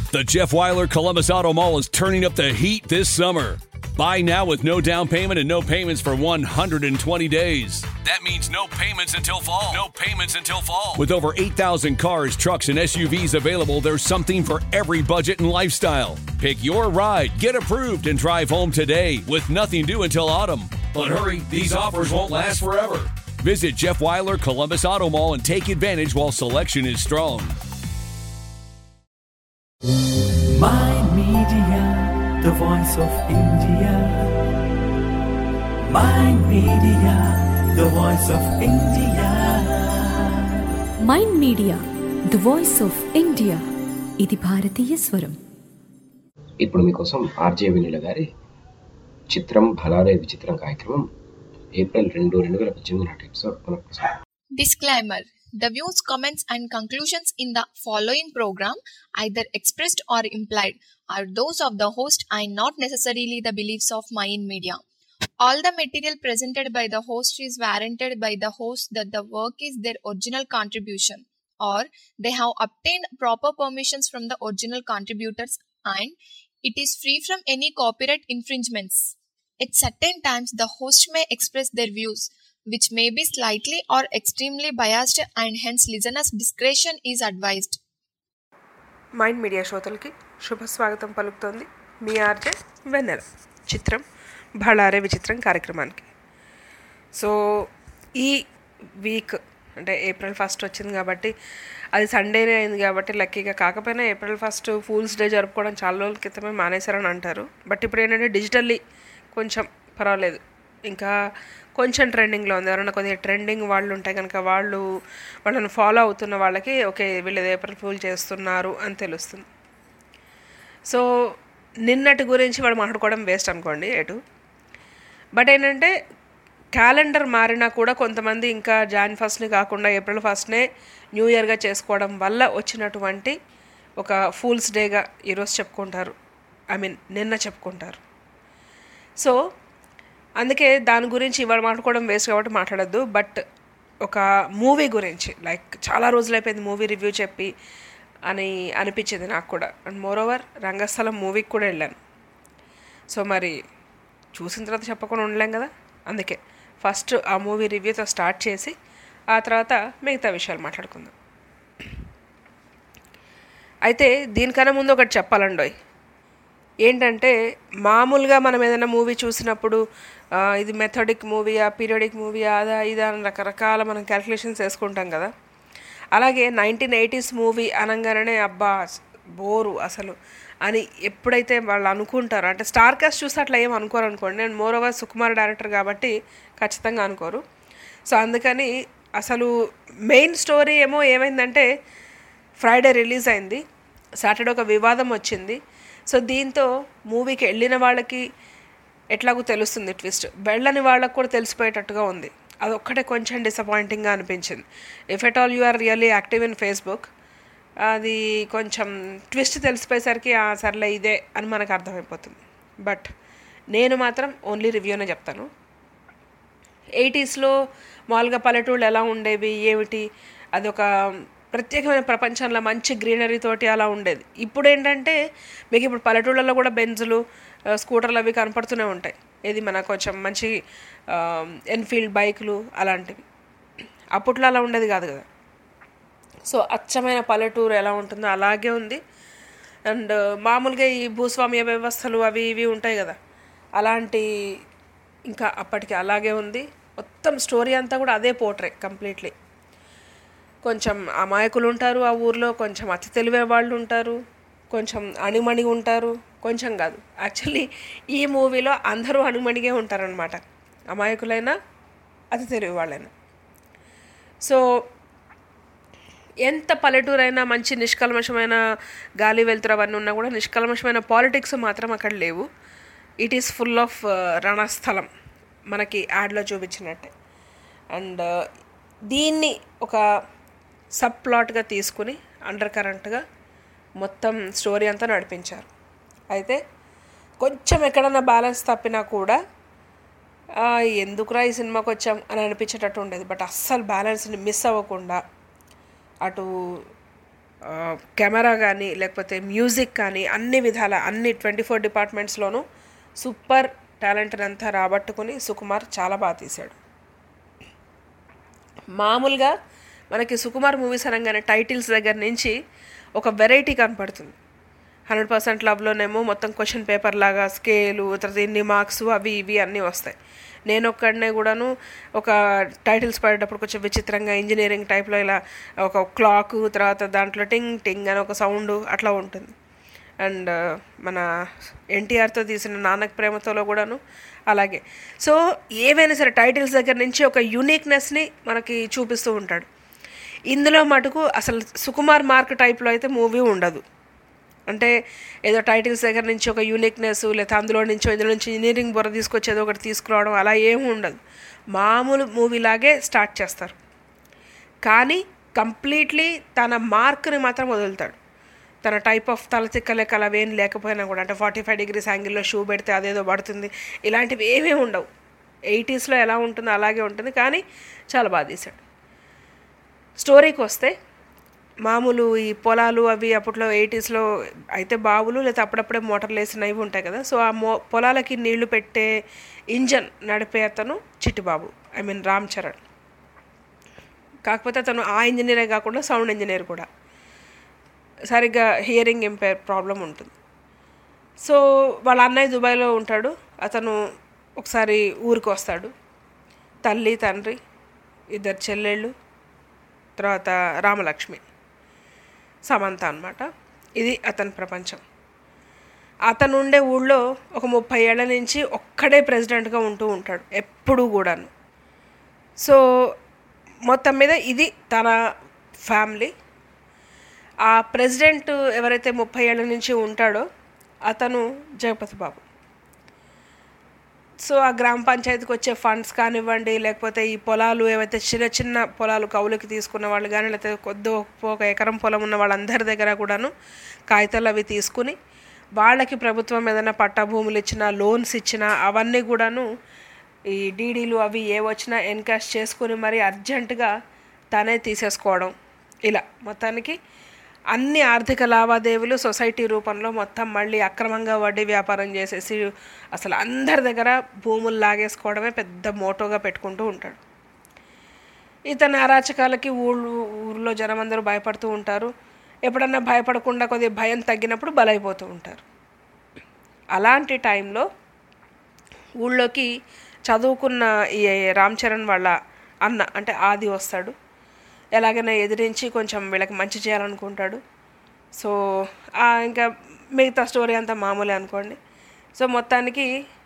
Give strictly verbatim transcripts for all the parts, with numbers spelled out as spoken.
The Jeff Weiler Columbus Auto Mall is turning up the heat this summer. Buy now with no down payment and no payments for one hundred twenty days. That means no payments until fall. No payments until fall. With over eight thousand cars, trucks, and S U Vs available, there's something for every budget and lifestyle. Pick your ride, get approved, and drive home today with nothing due until autumn. But hurry, these offers won't last forever. Visit Jeff Weiler Columbus Auto Mall and take advantage while selection is strong. My Media, the voice of India. My Media, the voice of India. Mind Media the voice of India. ఇది భారతీయ స్వరం. ఇప్పుడు మీకోసం RJ వినీల గారి చిత్రం భలారే విచిత్రం కార్యక్రమం April రెండు రెండు వేల పద్దెనిమిది నాటి ఎపిసోడ్ పునఃప్రసారం. Disclaimer. The views, comments and conclusions in the following program, either expressed or implied, are those of the host and not necessarily the beliefs of Mind Media. All the material presented by the host is warranted by the host that the work is their original contribution or they have obtained proper permissions from the original contributors and it is free from any copyright infringements. At certain times, the host may express their views, which may be slightly or extremely biased and hence listeners' discretion is advised. Mind Media శ్రోతలకి శుభ స్వాగతం పలుకుతోంది మీ RJ వెన్నెల. చిత్రం భళారే విచిత్రం కార్యక్రమానికి. So ఈ week అంటే April first వచ్చింది కాబట్టి అది సండేనే అయింది కాబట్టి లక్కీగా, కాకపోయినా ఏప్రిల్ ఫస్ట్ ఫూల్స్ డే జరుపుకోవడం చాలా రోజుల క్రితమే మానేశారని అంటారు. బట్ ఇప్పుడు ఏంటంటే డిజిటల్లీ కొంచెం పర్వాలేదు, ఇంకా కొంచెం ట్రెండింగ్లో ఉంది. ఎవరైనా కొద్దిగా ట్రెండింగ్ వాళ్ళు ఉంటే కనుక వాళ్ళు వాళ్ళని ఫాలో అవుతున్న వాళ్ళకి ఓకే వీళ్ళు ఏప్రిల్ ఫూల్ చేస్తున్నారు అని తెలుస్తుంది. సో నిన్నటి గురించి వాడు మాట్లాడుకోవడం వేస్ట్ అనుకోండి ఎటు. బట్ ఏంటంటే క్యాలెండర్ మారినా కూడా కొంతమంది ఇంకా జాన్ ఫస్ట్ని కాకుండా ఏప్రిల్ ఫస్ట్నే న్యూ ఇయర్గా చేసుకోవడం వల్ల వచ్చినటువంటి ఒక ఫూల్స్ డేగా ఈరోజు చెప్పుకుంటారు, ఐ మీన్ నిన్న చెప్పుకుంటారు. సో అందుకే దాని గురించి ఇవాళ మాట్లాడుకోవడం వేస్ట్ కాబట్టి మాట్లాడద్దు. బట్ ఒక మూవీ గురించి, లైక్ చాలా రోజులైపోయింది మూవీ రివ్యూ చెప్పి అని అనిపించింది నాకు కూడా. అండ్ మోర్ ఓవర్ రంగస్థలం మూవీకి కూడా వెళ్ళాను. సో మరి చూసిన తర్వాత చెప్పకుండా ఉండలేం కదా, అందుకే ఫస్ట్ ఆ మూవీ రివ్యూతో స్టార్ట్ చేసి ఆ తర్వాత మిగతా విషయాలు మాట్లాడుకుందాం. అయితే దీనికన్నా ముందు ఒకటి చెప్పాలండోయ్, ఏంటంటే మామూలుగా మనం ఏదైనా మూవీ చూసినప్పుడు ఇది మెథడిక్ మూవీయా పీరియడిక్ మూవీయా అదా ఇదా అని రకరకాల మనం క్యాల్కులేషన్స్ వేసుకుంటాం కదా. అలాగే నైన్టీన్ ఎయిటీస్ మూవీ అనగానే అబ్బా బోరు అసలు అని ఎప్పుడైతే వాళ్ళు అనుకుంటారో, అంటే స్టార్ కాస్ట్ చూసి అట్లా ఏం అనుకోరు అనుకోండి. నేను మోర్ ఓవర్ సుకుమార్ డైరెక్టర్ కాబట్టి ఖచ్చితంగా అనుకోరు. సో అందుకని అసలు మెయిన్ స్టోరీ ఏమో ఏమైందంటే ఫ్రైడే రిలీజ్ అయింది, సాటర్డే ఒక వివాదం వచ్చింది. సో దీంతో మూవీకి వెళ్ళిన వాళ్ళకి ఎట్లాగో తెలుస్తుంది ట్విస్ట్, వెళ్ళని వాళ్ళకు కూడా తెలిసిపోయేటట్టుగా ఉంది. అదొక్కటే కొంచెం డిసప్పాయింటింగ్గా అనిపించింది. If at all you are really active in Facebook, అది కొంచెం ట్విస్ట్ తెలిసిపోయేసరికి సర్లే ఇదే అని మనకు అర్థమైపోతుంది. బట్ నేను మాత్రం ఓన్లీ రివ్యూనే చెప్తాను. ఎయిటీస్లో మామూలుగా పల్లెటూళ్ళు ఎలా ఉండేవి ఏమిటి, అదొక ప్రత్యేకమైన ప్రపంచంలో మంచి గ్రీనరీ తోటి అలా ఉండేది. ఇప్పుడు ఏంటంటే మీకు ఇప్పుడు పల్లెటూళ్ళలో కూడా బెంజులు స్కూటర్లు అవి కనపడుతూనే ఉంటాయి. ఇది మన కొంచెం మంచి ఎన్ఫీల్డ్ బైకులు అలాంటివి. అప్పట్లో అలా ఉండేది కాదు కదా. సో అచ్చమైన పల్లెటూరు ఎలా ఉంటుందో అలాగే ఉంది. అండ్ మామూలుగా ఈ భూస్వామ్య వ్యవస్థలు అవి ఇవి ఉంటాయి కదా, అలాంటి ఇంకా అప్పటికి అలాగే ఉంది. మొత్తం స్టోరీ అంతా కూడా అదే పోర్ట్రే కంప్లీట్లీ. కొంచెం అమాయకులు ఉంటారు ఆ ఊర్లో, కొంచెం అతి తెలివే వాళ్ళు ఉంటారు, కొంచెం అణిమణిగి ఉంటారు, కొంచెం కాదు యాక్చువల్లీ ఈ మూవీలో అందరూ అణిమణిగే ఉంటారనమాట, అమాయకులైనా అతి తెలివి వాళ్ళైనా. సో ఎంత పల్లెటూరైనా మంచి నిష్కల్మషమైన గాలి వెళ్తురు అవన్నీ ఉన్నా కూడా నిష్కల్మషమైన పాలిటిక్స్ మాత్రం అక్కడ లేవు. It is full of Ranasthalam మనకి యాడ్లో చూపించినట్టే. అండ్ దీన్ని ఒక సబ్ ప్లాట్గా తీసుకుని అండర్ కరెంట్గా మొత్తం స్టోరీ అంతా నడిపించారు. అయితే కొంచెం ఎక్కడన్నా బ్యాలెన్స్ తప్పినా కూడా ఎందుకురా ఈ సినిమాకి వచ్చాం అని అనిపించేటట్టు ఉండేది. బట్ అస్సలు బ్యాలెన్స్ని మిస్ అవ్వకుండా అటు కెమెరా కానీ లేకపోతే మ్యూజిక్ కానీ అన్ని విధాల అన్ని ట్వంటీ ఫోర్ డిపార్ట్మెంట్స్లోనూ సూపర్ టాలెంట్ని అంతా రాబట్టుకుని సుకుమార్ చాలా బాగా తీశాడు. మామూలుగా మనకి సుకుమార్ మూవీస్ అనగానే టైటిల్స్ దగ్గర నుంచి ఒక వెరైటీ కనపడుతుంది. హండ్రెడ్ పర్సెంట్ లవ్లోనేమో మొత్తం క్వశ్చన్ పేపర్ లాగా స్కేలు, తర్వాత ఇన్ని మార్క్స్ అవి ఇవి అన్నీ వస్తాయి. నేను ఒక్కడనే కూడాను ఒక టైటిల్స్ పడేటప్పుడు కొంచెం విచిత్రంగా ఇంజనీరింగ్ టైప్లో ఇలా ఒక క్లాక్, తర్వాత దాంట్లో టింగ్ టింగ్ అని ఒక సౌండ్ అట్లా ఉంటుంది. అండ్ మన ఎన్టీఆర్తో తీసిన నాన్నకు ప్రేమతోలో కూడాను అలాగే. సో ఏవైనా సరే టైటిల్స్ దగ్గర నుంచి ఒక యూనిక్నెస్ని మనకి చూపిస్తూ ఉంటాడు. ఇందులో మటుకు అసలు సుకుమార్ మార్క్ టైప్లో అయితే మూవీ ఉండదు. అంటే ఏదో టైటిల్స్ దగ్గర నుంచి ఒక యూనిక్నెస్, లేదా అందులో నుంచో ఇందులో నుంచి ఇంజనీరింగ్ బుర్ర తీసుకొచ్చి ఏదో ఒకటి తీసుకురావడం అలా ఏమి ఉండదు. మామూలు మూవీలాగే స్టార్ట్ చేస్తారు, కానీ కంప్లీట్లీ తన మార్క్ని మాత్రం వదులుతాడు. తన టైప్ ఆఫ్ తలతిక్కలేక అలా ఏం లేకపోయినా కూడా, అంటే ఫార్టీ ఫైవ్ డిగ్రీస్ యాంగిల్లో షూ పెడితే అదేదో పడుతుంది, ఇలాంటివి ఏమీ ఉండవు. ఎయిటీస్లో ఎలా ఉంటుందో అలాగే ఉంటుంది, కానీ చాలా బాగా తీశాడు. స్టోరీకి వస్తే మామూలు ఈ పొలాలు అవి అప్పట్లో ఎయిటీస్లో అయితే బావులు లేదా అప్పుడప్పుడే మోటార్లు వేసినవి ఉంటాయి కదా. సో ఆ మో పొలాలకి నీళ్లు పెట్టే ఇంజన్ నడిపే అతను చిట్టిబాబు, ఐ మీన్ రామ్ చరణ్. కాకపోతే అతను ఆ ఇంజనీరే కాకుండా సౌండ్ ఇంజనీర్ కూడా. సరిగ్గా హియరింగ్ ఇంపైర్ ప్రాబ్లం ఉంటుంది. సో వాళ్ళ అన్నయ్య దుబాయ్లో ఉంటాడు. అతను ఒకసారి ఊరికి వస్తాడు. తల్లి, తండ్రి, ఇద్దరు చెల్లెళ్ళు, తర్వాత రామలక్ష్మి, సమంత అన్నమాట. ఇది అతని ప్రపంచం. అతను ఉండే ఊళ్ళో ఒక ముప్పై ఏళ్ల నుంచి ఒక్కడే ప్రెసిడెంట్గా ఉంటూ ఉంటాడు ఎప్పుడూ కూడాను. సో మొత్తం మీద ఇది తన ఫ్యామిలీ. ఆ ప్రెసిడెంట్ ఎవరైతే ముప్పై ఏళ్ళ నుంచి ఉంటాడో అతను జగపతి బాబు. సో ఆ గ్రామ పంచాయతీకి వచ్చే ఫండ్స్ కానివ్వండి, లేకపోతే ఈ పొలాలు ఏవైతే చిన్న చిన్న పొలాలు కౌలుకి తీసుకున్న వాళ్ళు కానీ, లేకపోతే కొద్ది ఒక ఎకరం పొలం ఉన్న వాళ్ళందరి దగ్గర కూడాను కాగితాలు అవి తీసుకుని వాళ్ళకి ప్రభుత్వం ఏదైనా పట్టా భూములు ఇచ్చినా, లోన్స్ ఇచ్చినా అవన్నీ కూడాను ఈ డీడీలు అవి ఏ వచ్చినా ఎన్కాష్ చేసుకుని మరి అర్జెంటుగా తనే తీసేసుకోవడం. ఇలా మొత్తానికి అన్ని ఆర్థిక లావాదేవీలు సొసైటీ రూపంలో మొత్తం మళ్ళీ అక్రమంగా వడ్డీ వ్యాపారం చేసేసి అసలు అందరి దగ్గర భూములు లాగేసుకోవడమే పెద్ద మోటోగా పెట్టుకుంటూ ఉంటాడు. ఇతని అరాచకాలకి ఊళ్ళు ఊళ్ళో జనం అందరూ భయపడుతూ ఉంటారు. ఎప్పుడన్నా భయపడకుండా కొద్దిగా భయం తగ్గినప్పుడు బలైపోతూ ఉంటారు. అలాంటి టైంలో ఊళ్ళోకి చదువుకున్న ఈ రామ్ చరణ్ వాళ్ళ అన్న అంటే ఆది వస్తాడు. ఎలాగైనా ఎదిరించి కొంచెం వీళ్ళకి మంచి చేయాలనుకుంటాడు. సో ఇంకా మిగతా స్టోరీ అంతా మామూలే అనుకోండి. సో మొత్తానికి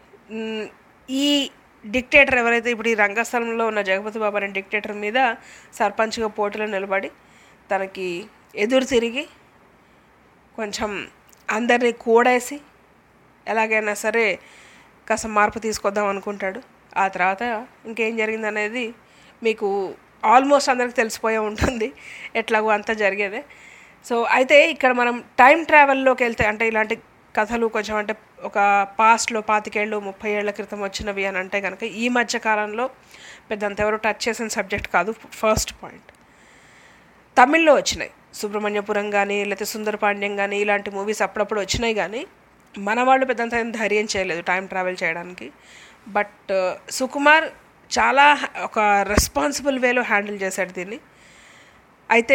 ఈ డిక్టేటర్ ఎవరైతే ఇప్పుడు ఈ రంగస్థలంలో ఉన్న జగపతి బాబు అనే డిక్టేటర్ మీద సర్పంచ్గా పోటీలో నిలబడి తనకి ఎదురు తిరిగి కొంచెం అందరినీ కూడేసి ఎలాగైనా సరే కాస్త మార్పు తీసుకొద్దాం అనుకుంటాడు. ఆ తర్వాత ఇంకేం జరిగిందనేది మీకు ఆల్మోస్ట్ అందరికి తెలిసిపోయే ఉంటుంది, ఎట్లాగో అంతా జరిగేదే. సో అయితే ఇక్కడ మనం టైం ట్రావెల్లోకి వెళ్తే, అంటే ఇలాంటి కథలు కొంచెం అంటే ఒక పాస్ట్లో పాతికేళ్ళు ముప్పై ఏళ్ల క్రితం వచ్చినవి అని అంటే కనుక ఈ మధ్య కాలంలో పెద్దంత ఎవరు టచ్ చేసిన సబ్జెక్ట్ కాదు. ఫస్ట్ పాయింట్, తమిళ్లో వచ్చినాయి సుబ్రహ్మణ్యపురం కానీ లేకపోతే సుందరపాండ్యం కానీ ఇలాంటి మూవీస్ అప్పుడప్పుడు వచ్చినాయి, కానీ మన వాళ్ళు పెద్దంత ధైర్యం చేయలేదు టైం ట్రావెల్ చేయడానికి. బట్ సుకుమార్ చాలా ఒక రెస్పాన్సిబుల్ వేలో హ్యాండిల్ చేశాడు దీన్ని. అయితే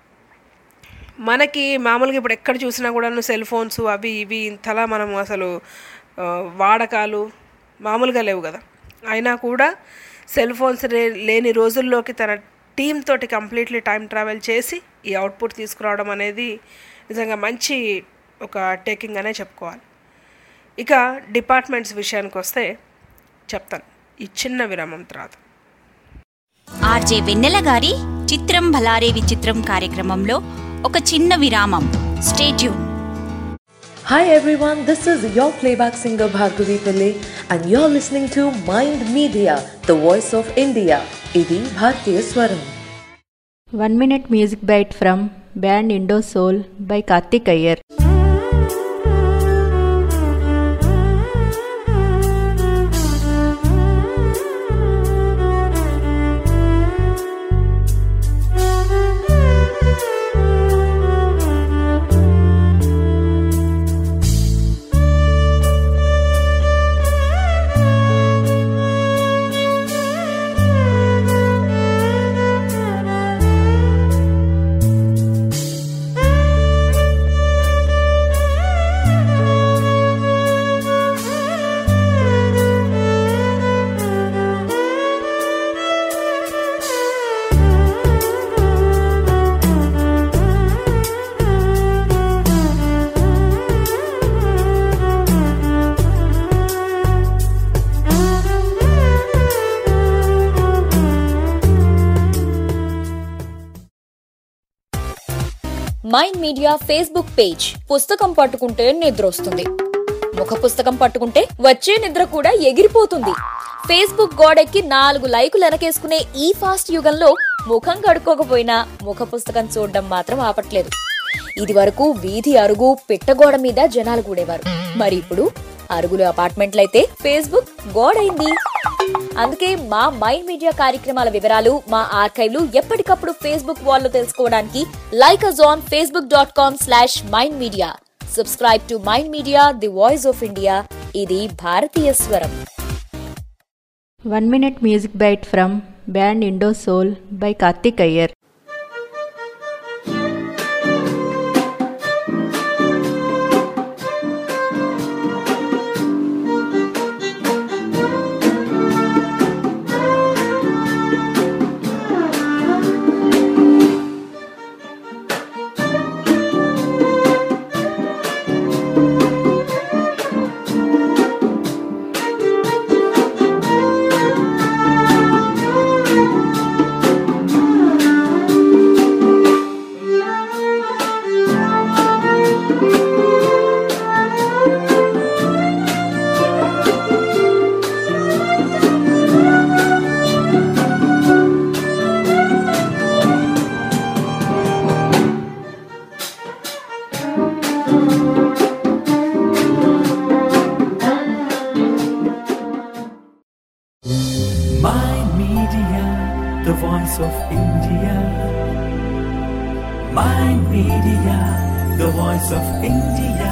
మనకి మామూలుగా ఇప్పుడు ఎక్కడ చూసినా కూడా సెల్ ఫోన్స్ అవి ఇవి ఇంతలా మనం అసలు వాడకాలు మామూలుగా లేవు కదా. అయినా కూడా సెల్ ఫోన్స్ లేని రోజుల్లోకి తన టీమ్ తోటి కంప్లీట్లీ టైం ట్రావెల్ చేసి ఈ అవుట్పుట్ తీసుకురావడం అనేది నిజంగా మంచి ఒక టేకింగ్ అనే చెప్పుకోవాలి. ఇక డిపార్ట్మెంట్స్ విషయానికి వస్తే చెప్తాను ఈ చిన్న విరామం తర్వాత. ఆర్జే వెన్నెల గారి చిత్రం భలారే విచిత్రం కార్యక్రమంలో ఒక చిన్న విరామం. Stay tune. Hi everyone, this is your playback singer Bhargavi Pillai and you're listening to Mind Media, the voice of India. Idi Bhartiya Swaram. One minute music bite from band Indo Soul by Karthik Iyer. Mind Media Facebook page. పుస్తకం పట్టుకుంటే నిద్రొస్తుంది, ముఖ పుస్తకం పట్టుకుంటే వచ్చే నిద్ర కూడా ఎగిరిపోతుంది. Facebook గోడెక్కి నాలుగు లైకులు వెనకేసుకునే ఈ ఫాస్ట్ యుగంలో ముఖం కడుక్కోకపోయినా ముఖ పుస్తకం చూడడం మాత్రం ఆపట్లేదు. ఇది వరకు వీధి అరుగు పిట్టగోడ మీద జనాలు కూడేవారు, మరి ఇప్పుడు అరుగులు అపార్ట్మెంట్లయితే ఫేస్బుక్ గోడైంది. అందుకే మా మైండ్ మీడియా కార్యక్రమాల వివరాలు మా ఆర్కైవ్లు ఎప్పటికప్పుడు ఫేస్బుక్ వాల్లో తెలుసుకోవడానికి like us on Facebook dot com slash Mind Media. Subscribe to Mind Media the voice of India. ఇది భారతీయ స్వరం. One minute music bite from band Indo Soul by Karthik Iyer. Mind Media, the voice of India. Mind Media, the voice of India.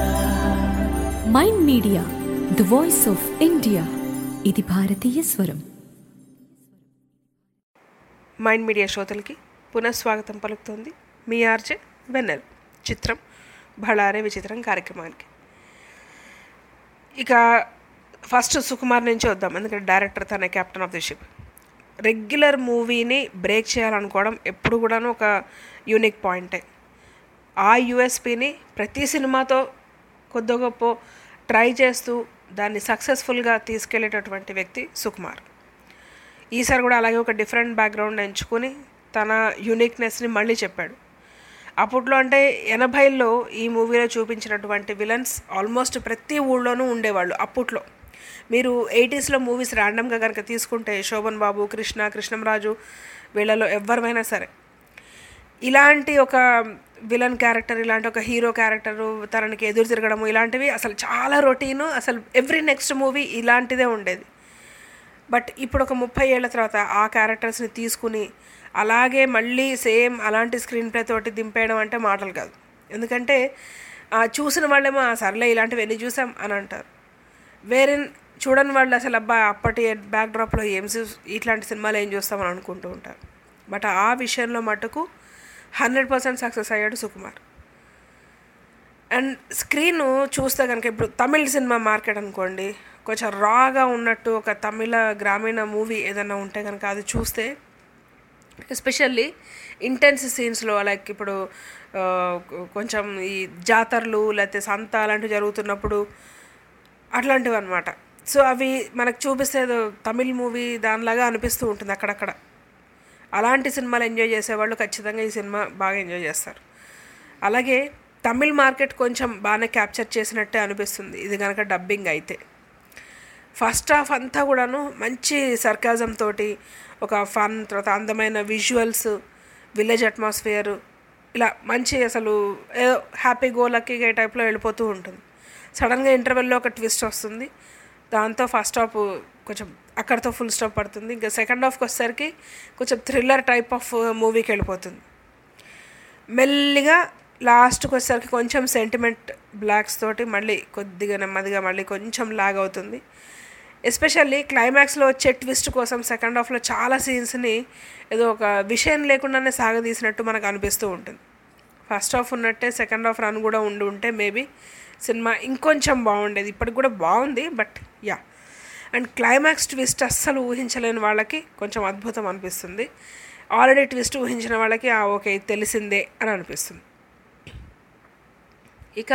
Mind Media the voice of India. ఇది భారతీయ స్వరం. Mind Media శ్రోతలకి పునఃస్వాగతం పలుకుతోంది మీ RJ వెన్నెల. చిత్రం భళారే విచిత్రం కార్యక్రమానికి. ఇక ఫస్ట్ సుకుమార్ నుంచి వద్దాం, ఎందుకంటే డైరెక్టర్ తన captain of the ship. Regular మూవీని బ్రేక్ చేయాలనుకోవడం ఎప్పుడు కూడాను ఒక యూనిక్ పాయింటే. ఆ యూఎస్పీని ప్రతి సినిమాతో కొద్ది గొప్ప ట్రై చేస్తూ దాన్ని సక్సెస్ఫుల్గా తీసుకెళ్లేటటువంటి వ్యక్తి సుకుమార్. ఈసారి కూడా అలాగే ఒక డిఫరెంట్ బ్యాక్గ్రౌండ్ ఎంచుకొని తన యూనిక్నెస్ని మళ్ళీ చెప్పాడు. అప్పట్లో అంటే ఎనభైలో ఈ మూవీలో చూపించినటువంటి విలన్స్ ఆల్మోస్ట్ ప్రతి ఊళ్ళోనూ ఉండేవాళ్ళు. అప్పట్లో మీరు ఎయిటీస్లో మూవీస్ ర్యాండమ్గా కనుక తీసుకుంటే శోభన్ బాబు, కృష్ణ, కృష్ణంరాజు వీళ్ళలో ఎవరిమైనా సరే ఇలాంటి ఒక విలన్ క్యారెక్టర్, ఇలాంటి ఒక హీరో క్యారెక్టరు తనకి ఎదురు తిరగడము ఇలాంటివి అసలు చాలా రొటీను. అసలు ఎవ్రీ నెక్స్ట్ మూవీ ఇలాంటిదే ఉండేది. బట్ ఇప్పుడు ఒక ముప్పై ఏళ్ళ తర్వాత ఆ క్యారెక్టర్స్ని తీసుకుని అలాగే మళ్ళీ సేమ్ అలాంటి స్క్రీన్ ప్లే తోటి దింపేయడం అంటే మాటలు కాదు. ఎందుకంటే చూసిన వాళ్ళేమో సర్లే ఇలాంటివి ఎన్ని చూసాం అని అంటారు. వేరే చూడని వాళ్ళు అసలు అబ్బా అప్పటి బ్యాక్డ్రాప్లో ఏం ఇట్లాంటి సినిమాలు ఏం చూస్తామని అనుకుంటూ ఉంటారు. బట్ ఆ విషయంలో మటుకు హండ్రెడ్ పర్సెంట్ సక్సెస్ అయ్యాడు సుకుమార్. అండ్ స్క్రీన్ చూస్తే కనుక ఇప్పుడు తమిళ సినిమా మార్కెట్ అనుకోండి, కొంచెం రాగా ఉన్నట్టు ఒక తమిళ గ్రామీణ మూవీ ఏదైనా ఉంటే కనుక అది చూస్తే ఎస్పెషల్లీ ఇంటెన్స్ సీన్స్లో లైక్ ఇప్పుడు కొంచెం ఈ జాతరలు లేకపోతే సంత అలాంటివి జరుగుతున్నప్పుడు అట్లాంటివి అనమాట. సో అవి మనకు చూపిస్తే తమిళ్ మూవీ దానిలాగా అనిపిస్తూ ఉంటుంది అక్కడక్కడ. అలాంటి సినిమాలు ఎంజాయ్ చేసేవాళ్ళు ఖచ్చితంగా ఈ సినిమా బాగా ఎంజాయ్ చేస్తారు. అలాగే తమిళ్ మార్కెట్ కొంచెం బాగానే క్యాప్చర్ చేసినట్టే అనిపిస్తుంది ఇది కనుక డబ్బింగ్ అయితే. ఫస్ట్ హాఫ్ అంతా కూడాను మంచి సర్కాజం తోటి ఒక ఫన్, తర్వాత అందమైన విజువల్స్, విలేజ్ అట్మాస్ఫియర్, ఇలా మంచి అసలు ఏదో హ్యాపీ గో లక్కీగా ఈ టైప్లో వెళ్ళిపోతూ ఉంటుంది. సడన్గా ఇంటర్వెల్లో ఒక ట్విస్ట్ వస్తుంది, దాంతో ఫస్ట్ హాఫ్ కొంచెం అక్కడితో ఫుల్ స్టాప్ పడుతుంది. ఇంకా సెకండ్ హాఫ్కి వచ్చేసరికి కొంచెం థ్రిల్లర్ టైప్ ఆఫ్ మూవీకి వెళ్ళిపోతుంది. మెల్లిగా లాస్ట్కి వచ్చేసరికి కొంచెం సెంటిమెంట్ బ్లాక్స్ తోటి మళ్ళీ కొద్దిగా నెమ్మదిగా మళ్ళీ కొంచెం లాగ్ అవుతుంది. ఎస్పెషల్లీ క్లైమాక్స్లో వచ్చే ట్విస్ట్ కోసం సెకండ్ హాఫ్లో చాలా సీన్స్ని ఏదో ఒక విషయం లేకుండానే సాగదీసినట్టు మనకు అనిపిస్తూ ఉంటుంది. ఫస్ట్ హాఫ్ ఉన్నట్టే సెకండ్ హాఫ్ రన్ కూడా ఉండి ఉంటే మేబీ సినిమా ఇంకొంచెం బాగుండేది. ఇప్పటికి కూడా బాగుంది, but yeah. And climax twist అస్సలు ఊహించలేని వాళ్ళకి కొంచెం అద్భుతం అనిపిస్తుంది. ఆల్రెడీ ట్విస్ట్ ఊహించిన వాళ్ళకి ఆ ఓకే తెలిసిందే అని అనిపిస్తుంది. ఇక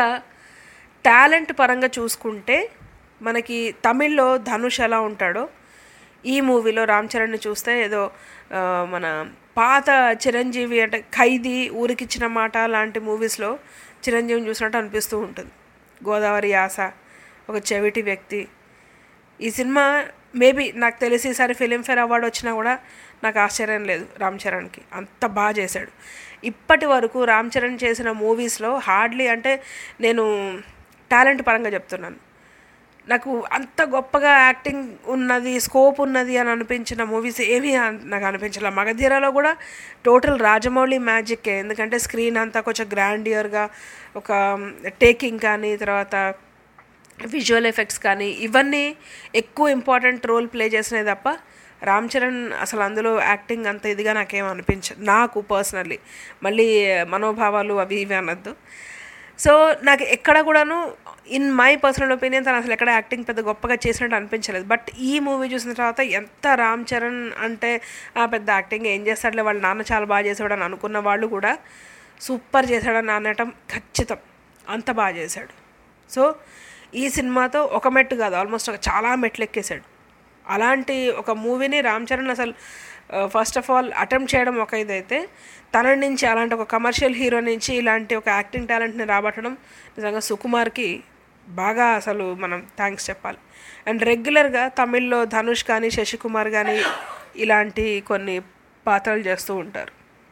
టాలెంట్ పరంగా చూసుకుంటే మనకి తమిళ్లో ధనుష్ ఎలా ఉంటాడో ఈ మూవీలో రామ్ చరణ్ని చూస్తే ఏదో మన పాత చిరంజీవి అంటే ఖైదీ, ఊరికిచ్చిన మాట లాంటి మూవీస్లో చిరంజీవిని చూసినట్టు అనిపిస్తూ ఉంటుంది. గోదావరి యాస, ఒక చెవిటి వ్యక్తి. ఈ సినిమా మేబీ నాకు తెలిసి ఈసారి ఫిలింఫేర్ అవార్డు వచ్చినా కూడా నాకు ఆశ్చర్యం లేదు రామ్ చరణ్కి, అంత బాగా చేశాడు. ఇప్పటి వరకు రామ్ చరణ్ చేసిన మూవీస్లో హార్డ్లీ, అంటే నేను టాలెంట్ పరంగా చెప్తున్నాను, నాకు అంత గొప్పగా యాక్టింగ్ ఉన్నది, స్కోప్ ఉన్నది అని అనిపించిన మూవీస్ ఏమీ నాకు అనిపించలే. మగధీరలో కూడా టోటల్ రాజమౌళి మ్యాజిక్కే, ఎందుకంటే స్క్రీన్ అంతా కొంచెం గ్రాండియర్గా, ఒక టేకింగ్ కానీ, తర్వాత విజువల్ ఎఫెక్ట్స్ కానీ, ఇవన్నీ ఎక్కువ ఇంపార్టెంట్ రోల్ ప్లే చేసినాయి తప్ప రామ్ చరణ్ అసలు అందులో యాక్టింగ్ అంత ఇదిగా నాకేం అనిపించదు, నాకు పర్సనల్లీ. మళ్ళీ మనోభావాలు అవి ఇవి అనద్దు. సో నాకు ఎక్కడ కూడాను ఇన్ మై పర్సనల్ ఒపీనియన్ తను అసలు ఎక్కడ యాక్టింగ్ పెద్ద గొప్పగా చేసినట్టు అనిపించలేదు. బట్ ఈ మూవీ చూసిన తర్వాత ఎంత రామ్ చరణ్ అంటే పెద్ద యాక్టింగ్ ఏం చేస్తాడులే, వాళ్ళ నాన్న చాలా బాగా చేసాడని అనుకున్న వాళ్ళు కూడా సూపర్ చేశాడని అనటం ఖచ్చితం, అంత బాగా చేశాడు. సో ఈ సినిమాతో ఒక మెట్టు కాదు, ఆల్మోస్ట్ ఒక చాలా మెట్లు ఎక్కేశాడు. అలాంటి ఒక మూవీని రామ్ చరణ్ అసలు ఫస్ట్ ఆఫ్ ఆల్ అటెంప్ట్ చేయడం ఒక ఇదైతే, తన నుంచి అలాంటి ఒక కమర్షియల్ హీరో నుంచి ఇలాంటి ఒక యాక్టింగ్ టాలెంట్ని రాబట్టడం నిజంగా సుకుమార్కి బాగా అసలు మనం థ్యాంక్స్ చెప్పాలి. అండ్ రెగ్యులర్గా తమిళ్లో ధనుష్ కానీ, శశికుమార్ కానీ ఇలాంటి కొన్ని పాత్రలు చేస్తూ ఉంటారు.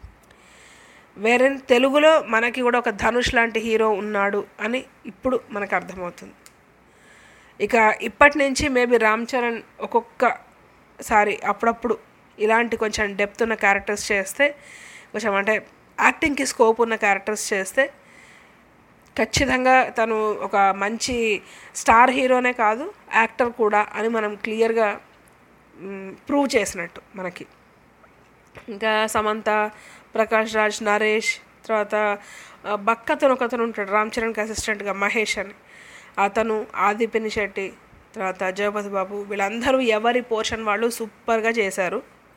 వేరే తెలుగులో మనకి కూడా ఒక ధనుష్ లాంటి హీరో ఉన్నాడు అని ఇప్పుడు మనకు అర్థమవుతుంది. ఇక ఇప్పటి నుంచి మేబీ రామ్ చరణ్ ఒక్కొక్కసారి అప్పుడప్పుడు ఇలాంటి కొంచెం డెప్త్ ఉన్న క్యారెక్టర్స్ చేస్తే, కొంచెం అంటే యాక్టింగ్కి స్కోప్ ఉన్న క్యారెక్టర్స్ చేస్తే ఖచ్చితంగా తను ఒక మంచి స్టార్ హీరోనే కాదు, యాక్టర్ కూడా అని మనం క్లియర్గా ప్రూవ్ చేసినట్టు మనకి. ఇంకా సమంత, ప్రకాష్ రాజ్, నరేష్, తర్వాత బక్కతను ఒకతను ఉంటాడు రామ్ చరణ్కి అసిస్టెంట్గా, మహేష్ అని, అతను, ఆది పినిశెట్టి, తర్వాత జగపతి బాబు, వీళ్ళందరూ ఎవరి పోర్షన్ వాళ్ళు సూపర్గా చేశారు.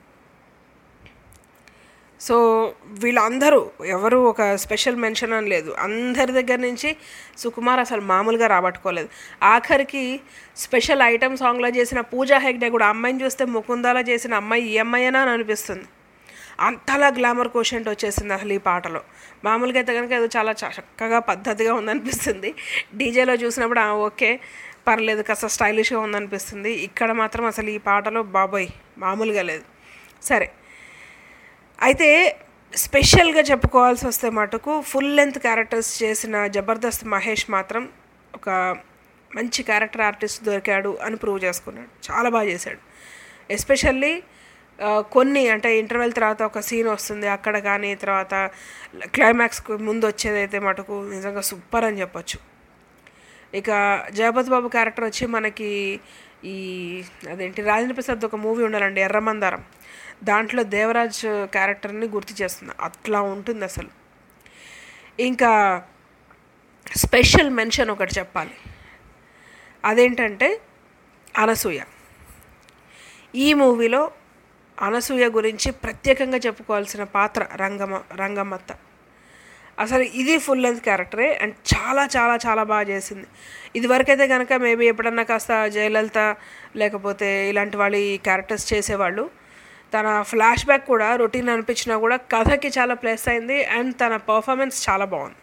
సో వీళ్ళందరూ ఎవరు ఒక స్పెషల్ మెన్షన్ అని లేదు, అందరి దగ్గర నుంచి సుకుమార్ అసలు మామూలుగా రాబట్టుకోలేదు. ఆఖరికి స్పెషల్ ఐటమ్ సాంగ్లో చేసిన పూజా హెగ్డే కూడా అమ్మాయిని చూస్తే ముకుందాలా చేసిన అమ్మాయి ఈ అమ్మాయినా అని అనిపిస్తుంది, అంతలా గ్లామర్ కోషెంట్ వచ్చేసింది అసలు ఈ పాటలో. మామూలుగా అయితే కనుక ఏదో చాలా చక్కగా పద్ధతిగా ఉందనిపిస్తుంది, డీజేలో చూసినప్పుడు ఓకే పర్లేదు కాస్త స్టైలిష్గా ఉందనిపిస్తుంది. ఇక్కడ మాత్రం అసలు ఈ పాటలో బాబోయ్ మామూలుగా లేదు. సరే, అయితే స్పెషల్గా చెప్పుకోవాల్సి వస్తే మటుకు ఫుల్ లెంత్ క్యారెక్టర్స్ చేసిన జబర్దస్త్ మహేష్ మాత్రం ఒక మంచి క్యారెక్టర్ ఆర్టిస్ట్ దొరికాడు అని ప్రూవ్ చేసుకున్నాడు, చాలా బాగా చేశాడు. ఎస్పెషల్లీ కొన్ని అంటే ఇంటర్వెల్ తర్వాత ఒక సీన్ వస్తుంది అక్కడ కానీ, తర్వాత క్లైమాక్స్కు ముందు వచ్చేదైతే మటుకు నిజంగా సూపర్ అని చెప్పొచ్చు. ఇక జగపతి బాబు క్యారెక్టర్ వచ్చి మనకి ఈ అదేంటి రాజేంద్ర ప్రసాద్ ఒక మూవీ ఉండాలండి ఎర్రమందారం, దాంట్లో దేవరాజ్ క్యారెక్టర్ని గుర్తు చేస్తుంది, అట్లా ఉంటుంది అసలు. ఇంకా స్పెషల్ మెన్షన్ ఒకటి చెప్పాలి, అదేంటంటే అనసూయ. ఈ మూవీలో అనసూయ గురించి ప్రత్యేకంగా చెప్పుకోవాల్సిన పాత్ర రంగమ్మ రంగమ్మత్త. అసలు ఇది ఫుల్ లెంత్ క్యారెక్టరే అండ్ చాలా చాలా చాలా బాగా చేసింది. ఇదివరకైతే కనుక మేబీ ఎప్పుడన్నా కాస్త జయలలిత లేకపోతే ఇలాంటి వాళ్ళు ఈ క్యారెక్టర్స్ చేసేవాళ్ళు. తన ఫ్లాష్ బ్యాక్ కూడా రొటీన్ అనిపించినా కూడా కథకి చాలా ప్లస్ అయింది అండ్ తన పర్ఫార్మెన్స్ చాలా బాగుంది.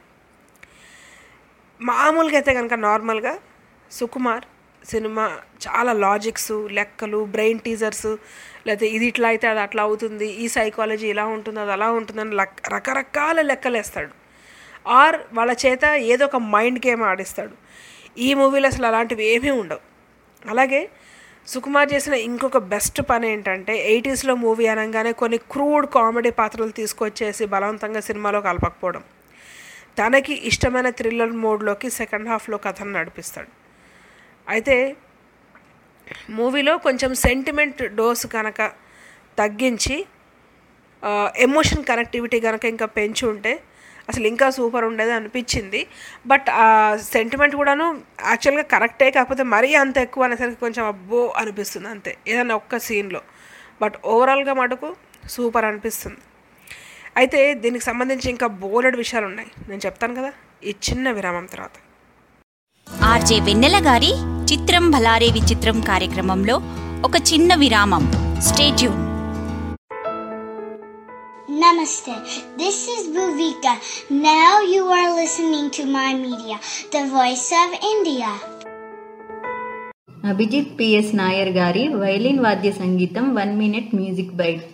మామూలుగా అయితే కనుక నార్మల్గా సుకుమార్ సినిమా చాలా లాజిక్స్, లెక్కలు, బ్రెయిన్ టీజర్స్, లేకపోతే ఇది ఇట్లా అయితే అది అట్లా అవుతుంది, ఈ సైకాలజీ ఇలా ఉంటుంది అది అలా ఉంటుందని రకరకాల లెక్కలు వేస్తాడు, ఆర్ వాళ్ళ చేత ఏదో ఒక మైండ్ గేమ్ ఆడిస్తాడు. ఈ మూవీలో అసలు అలాంటివి ఏమీ ఉండవు. అలాగే సుకుమార్ చేసిన ఇంకొక బెస్ట్ పని ఏంటంటే ఎయిటీస్లో మూవీ అనగానే కొన్ని క్రూడ్ కామెడీ పాత్రలు తీసుకొచ్చేసి బలవంతంగా సినిమాలో కలపకపోవడం, తనకి ఇష్టమైన థ్రిల్లర్ మోడ్లోకి సెకండ్ హాఫ్లో కథను నడిపిస్తాడు. అయితే మూవీలో కొంచెం సెంటిమెంట్ డోస్ కనుక తగ్గించి ఎమోషన్ కనెక్టివిటీ కనుక ఇంకా పెంచి ఉంటే అసలు ఇంకా సూపర్ ఉండేది అనిపించింది. బట్ ఆ సెంటిమెంట్ కూడాను యాక్చువల్గా కరెక్టే, కాకపోతే మరీ అంత ఎక్కువ అనేసరికి కొంచెం అబ్బో అనిపిస్తుంది అంతే ఏదైనా ఒక్క సీన్లో. బట్ ఓవరాల్గా మటుకు సూపర్ అనిపిస్తుంది. అయితే దీనికి సంబంధించి ఇంకా బోలెడు విషయాలు ఉన్నాయి, నేను చెప్తాను కదా ఈ చిన్న విరామం తర్వాత. ఆర్జే వెన్నెల గారి చిత్రం భలారే విచిత్రం కార్యక్రమంలో ఒక చిన్న విరామం. Stay tune. Namaste. This is Bhuvika. Now you are listening to My Media, the voice of India. Abhijith P S Nair గారి వైలిన్ వాద్య సంగీతం వన్ మినిట్ మ్యూజిక్ బైట్.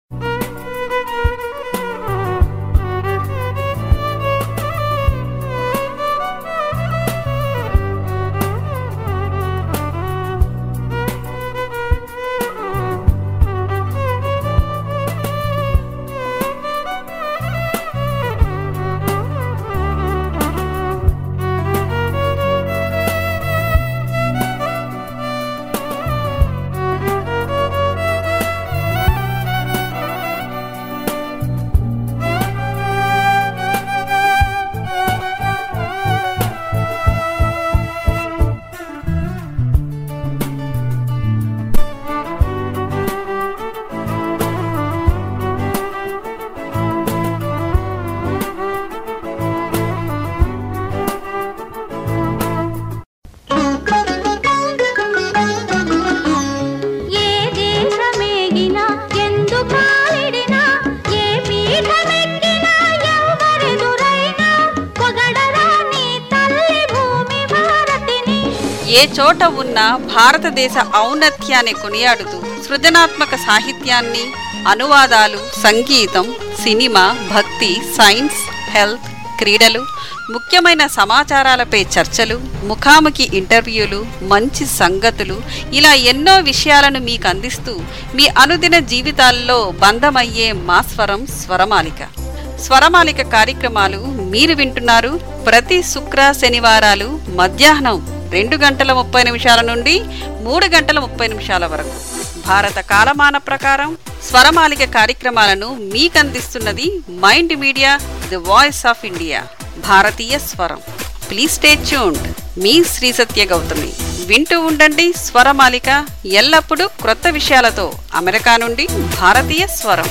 ఏ చోట ఉన్న భారతదేశ ఔన్నత్యాన్ని కొనియాడుతూ సృజనాత్మక సాహిత్యాన్ని, అనువాదాలు, సంగీతం, సినిమా, భక్తి, సైన్స్, హెల్త్, క్రీడలు, ముఖ్యమైన సమాచారాలపై చర్చలు, ముఖాముఖి ఇంటర్వ్యూలు, మంచి సంగతులు, ఇలా ఎన్నో విషయాలను మీకు అందిస్తూ మీ అనుదిన జీవితాల్లో బంధమయ్యే మా స్వరం స్వరమాలిక. స్వరమాలిక కార్యక్రమాలు మీరు వింటున్నారు ప్రతి శుక్ర శనివారాలు మధ్యాహ్నం రెండు గంటల ముప్పై నిమిషాల నుండి మూడు గంటల ముప్పై నిమిషాల వరకు భారత కాలమాన ప్రకారం స్వరమాలిక కార్యక్రమాలను మీకందిస్తున్నది Mind Media, the voice of India, భారతీయ స్వరం. Please stay tuned. మీ శ్రీ సత్య గౌతమి. వింటూ ఉండండి స్వరమాలిక, ఎల్లప్పుడూ క్రొత్త విషయాలతో. అమెరికా నుండి భారతీయ స్వరం.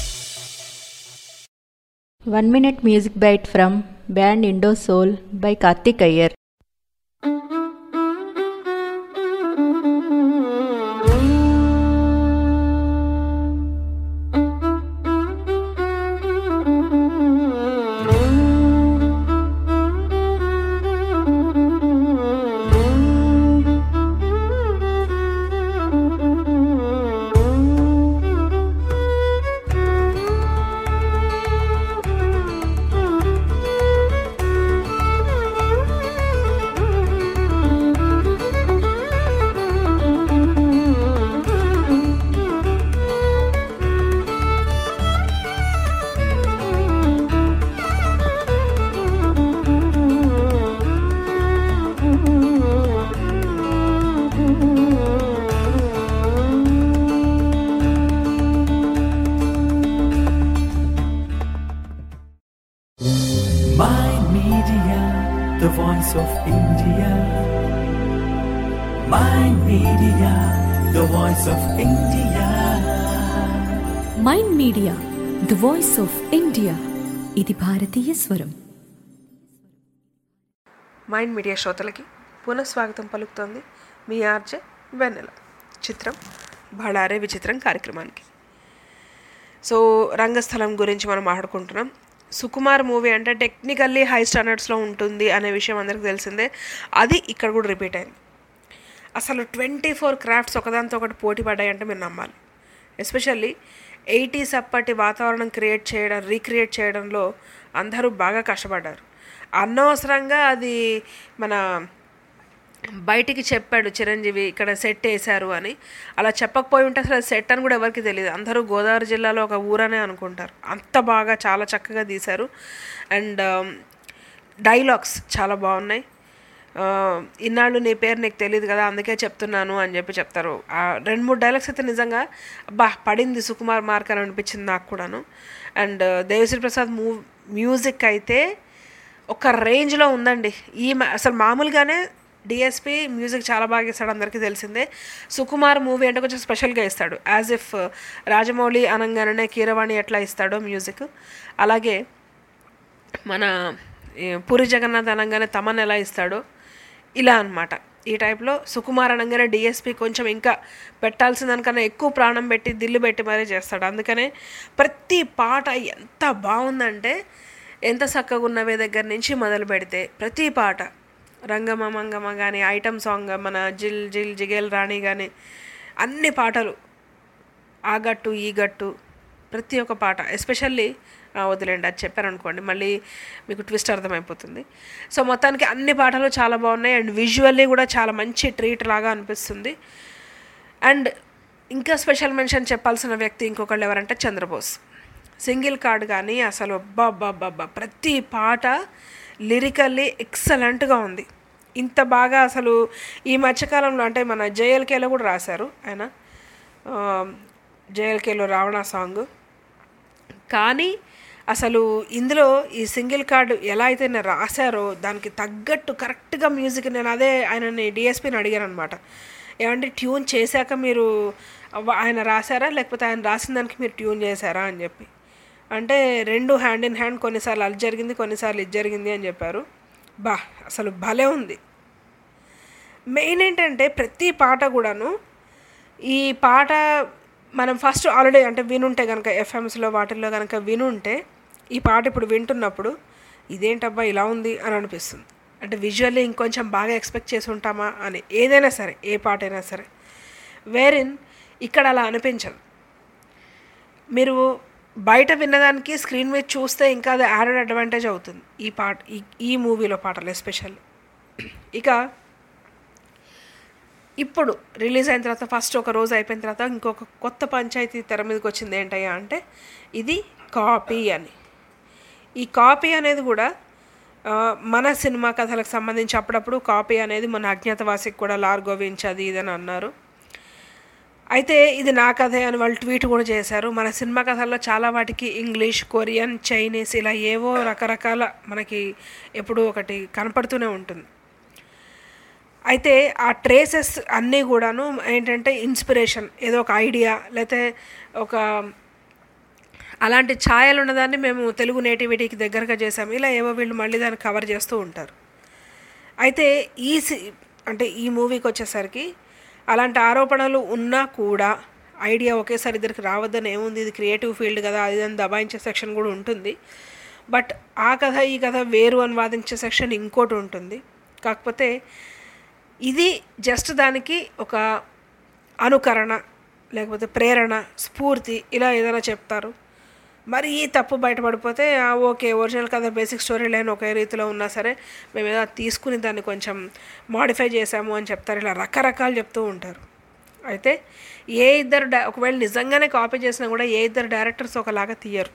One minute music bite from band Indo Soul by Karthik Iyer. Mind Media, the voice of India. Mind Media, the voice of India. Mind Media the voice of India. ఇది భారతీయ స్వరం. మైండ్ మీడియా శ్రోతలకి పునఃస్వాగతం పలుకుతోంది మీ ఆర్జే వెన్నెల. చిత్రం భళారే విచిత్రం కార్యక్రమానికి. సో రంగస్థలం గురించి మనం మాట్లాడుకుంటున్నాం. సుకుమార్ మూవీ అంటే టెక్నికల్లీ హై స్టాండర్డ్స్లో ఉంటుంది అనే విషయం అందరికీ తెలిసిందే. అది ఇక్కడ కూడా రిపీట్ అయింది. అసలు ట్వంటీ ఫోర్ క్రాఫ్ట్స్ ఒకదాంతో ఒకటి పోటీ పడ్డాయి అంటే మీరు నమ్మాలి. ఎస్పెషల్లీ ఎయిటీస్ అప్పటి వాతావరణం క్రియేట్ చేయడం రీక్రియేట్ చేయడంలో అందరూ బాగా కష్టపడ్డారు. అనవసరంగా అది మన బయటికి చెప్పాడు చిరంజీవి ఇక్కడ సెట్ వేశారు అని. అలా చెప్పకపోయి ఉంటే అసలు సెట్ అని కూడా ఎవరికి తెలియదు. అందరూ గోదావరి జిల్లాలో ఒక ఊరనే అనుకుంటారు. అంత బాగా చాలా చక్కగా తీశారు. అండ్ డైలాగ్స్ చాలా బాగున్నాయి. ఇన్నాళ్ళు నీ పేరు నీకు తెలియదు కదా అందుకే చెప్తున్నాను అని చెప్పి చెప్తారు. రెండు మూడు డైలాగ్స్ అయితే నిజంగా బా పడింది సుకుమార్ మార్క్ అని అనిపించింది నాకు కూడాను. అండ్ దేవిశ్రీ ప్రసాద్ మూ మ్యూజిక్ అయితే ఒక రేంజ్లో ఉందండి. ఈ అసలు మామూలుగానే డిఎస్పి మ్యూజిక్ చాలా బాగా ఇస్తాడు, అందరికీ తెలిసిందే. సుకుమార్ మూవీ అంటే కొంచెం స్పెషల్గా ఇస్తాడు. యాజ్ ఇఫ్ రాజమౌళి అనగానే కీరవాణి ఎట్లా ఇస్తాడో మ్యూజిక్, అలాగే మన పూరి జగన్నాథ్ అనగానే తమన్ ఎలా ఇస్తాడో ఇలా అనమాట. ఈ టైప్లో సుకుమార్ అనగానే డిఎస్పి కొంచెం ఇంకా పెట్టాల్సిన దానికన్నా ఎక్కువ ప్రాణం పెట్టి దిల్లు పెట్టి మరీ చేస్తాడు. అందుకనే ప్రతి పాట ఎంత బాగుందంటే, ఎంత చక్కగా ఉన్నవే దగ్గర నుంచి మొదలు పెడితే ప్రతి పాట, రంగమ మంగమ కానీ, ఐటమ్ సాంగ్ మన జిల్ జిల్ జిగేల్ రాణి కానీ, అన్ని పాటలు, ఆ గట్టు ఈ గట్టు, ప్రతి ఒక్క పాట, ఎస్పెషల్లీ వదిలేండి అది చెప్పారనుకోండి మళ్ళీ మీకు ట్విస్ట్ అర్థమైపోతుంది. సో మొత్తానికి అన్ని పాటలు చాలా బాగున్నాయి అండ్ విజువల్లీ కూడా చాలా మంచి ట్రీట్ లాగా అనిపిస్తుంది. అండ్ ఇంకా స్పెషల్ మెన్షన్ చెప్పాల్సిన వ్యక్తి ఇంకొకళ్ళు ఎవరంటే చంద్రబోస్. సింగిల్ కార్డ్ కానీ అసలు అబ్బాబ్బాబ్బా ప్రతి పాట లిరికల్లీ ఎక్సలెంట్గా ఉంది. ఇంత బాగా అసలు ఈ మధ్యకాలంలో అంటే మన జేఎల్కేలో కూడా రాశారు ఆయన, జేఎల్కేలో రావణ సాంగ్. కానీ అసలు ఇందులో ఈ సింగిల్ కార్డు ఎలా అయితే నేను రాశారో దానికి తగ్గట్టు కరెక్ట్గా మ్యూజిక్, నేను అదే ఆయనని డిఎస్పీని అడిగాను అనమాట, ఏమంటే ట్యూన్ చేశాక మీరు ఆయన రాశారా లేకపోతే ఆయన రాసిన దానికి మీరు ట్యూన్ చేశారా అని చెప్పి. అంటే రెండు హ్యాండ్ ఇన్ హ్యాండ్, కొన్నిసార్లు అది జరిగింది కొన్నిసార్లు ఇది జరిగింది అని చెప్పారు. బా అసలు భలే ఉంది. మెయిన్ ఏంటంటే ప్రతి పాట కూడాను, ఈ పాట మనం ఫస్ట్ ఆల్రెడీ అంటే వినుంటే కనుక ఎఫ్ఎంస్లో వాటిల్లో కనుక వినుంటే ఈ పాట ఇప్పుడు వింటున్నప్పుడు ఇదేంటబ్బా ఇలా ఉంది అని అనిపిస్తుంది. అంటే విజువల్లీ ఇంకొంచెం బాగా ఎక్స్పెక్ట్ చేసి ఉంటామా అని, ఏదైనా సరే ఏ పాట అయినా సరే. వేరిన్ ఇక్కడ అలా అనిపించదు. మీరు బయట విన్నదానికి స్క్రీన్ మీద చూస్తే ఇంకా అది యాడెడ్ అడ్వాంటేజ్ అవుతుంది ఈ పాట, ఈ ఈ మూవీలో పాటలు ఎస్పెషల్లీ. ఇక ఇప్పుడు రిలీజ్ అయిన తర్వాత ఫస్ట్ ఒక రోజు అయిపోయిన తర్వాత ఇంకొక కొత్త పంచాయతీ తెర మీదకి వచ్చింది. ఏంటయ్యా అంటే ఇది కాపీ అని. ఈ కాపీ అనేది కూడా మన సినిమా కథలకు సంబంధించి అప్పుడప్పుడు కాపీ అనేది మన అజ్ఞాతవాసికి కూడా లార్గోవించ్ అది ఇదని అన్నారు. అయితే ఇది నా కథే అని వాళ్ళు ట్వీట్ కూడా చేశారు. మన సినిమా కథల్లో చాలా వాటికి ఇంగ్లీష్, కొరియన్, చైనీస్ ఇలా ఏవో రకరకాల మనకి ఎప్పుడూ ఒకటి కనపడుతూనే ఉంటుంది. అయితే ఆ ట్రేసెస్ అన్నీ కూడాను ఏంటంటే ఇన్స్పిరేషన్, ఏదో ఒక ఐడియా లేకపోతే ఒక అలాంటి ఛాయలు ఉన్నదాన్ని మేము తెలుగు నేటివిటీకి దగ్గరగా చేసాము, ఇలా ఏవో వీళ్ళు మళ్ళీ దాన్ని కవర్ చేస్తూ ఉంటారు. అయితే ఈ అంటే ఈ మూవీకి వచ్చేసరికి అలాంటి ఆరోపణలు ఉన్నా కూడా ఐడియా ఒకేసారి ఇద్దరికి రావద్దని ఏముంది, ఇది క్రియేటివ్ ఫీల్డ్ కదా, అది దాన్ని దబాయించే సెక్షన్ కూడా ఉంటుంది. బట్ ఆ కథ ఈ కథ వేరు అని వాదించే సెక్షన్ ఇంకోటి ఉంటుంది. కాకపోతే ఇది జస్ట్ దానికి ఒక అనుకరణ లేకపోతే ప్రేరణ, స్ఫూర్తి ఇలా ఏదైనా చెప్తారు. మరి ఈ తప్పు బయటపడిపోతే ఓకే ఒరిజినల్ కథ బేసిక్ స్టోరీ లైన్ ఒకే రీతిలో ఉన్నా సరే మేము ఏదో తీసుకుని దాన్ని కొంచెం మాడిఫై చేసాము అని చెప్తారు. ఇలా రకరకాలు చెప్తూ ఉంటారు. అయితే ఏ ఇద్దరు డై ఒకవేళ నిజంగానే కాపీ చేసినా కూడా ఏ ఇద్దరు డైరెక్టర్స్ ఒకలాగా తీయరు,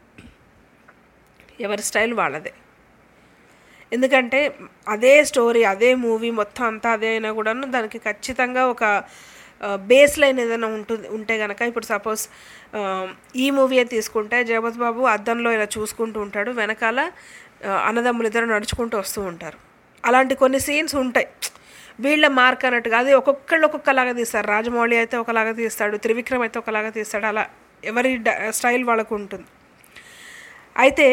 ఎవరి స్టైల్ వాళ్ళదే. ఎందుకంటే అదే స్టోరీ అదే మూవీ మొత్తం అంతా అదే అయినా కూడాను దానికి ఖచ్చితంగా ఒక బేస్ లైన్ ఏదైనా ఉంటుంది ఉంటే కనుక, ఇప్పుడు సపోజ్ ఈ మూవీ తీసుకుంటే జగపతి బాబు అద్దంలో ఇలా చూసుకుంటూ ఉంటాడు, వెనకాల అన్నదమ్ములు ఇద్దరు నడుచుకుంటూ వస్తూ ఉంటారు. అలాంటి కొన్ని సీన్స్ ఉంటాయి వీళ్ళ మార్క్ అన్నట్టుగా. అది ఒక్కొక్కళ్ళు ఒక్కొక్కలాగా తీస్తారు. రాజమౌళి అయితే ఒకలాగా తీస్తాడు, త్రివిక్రమ్ అయితే ఒకలాగా తీస్తాడు, అలా ఎవరి స్టైల్ వాళ్ళకు ఉంటుంది. అయితే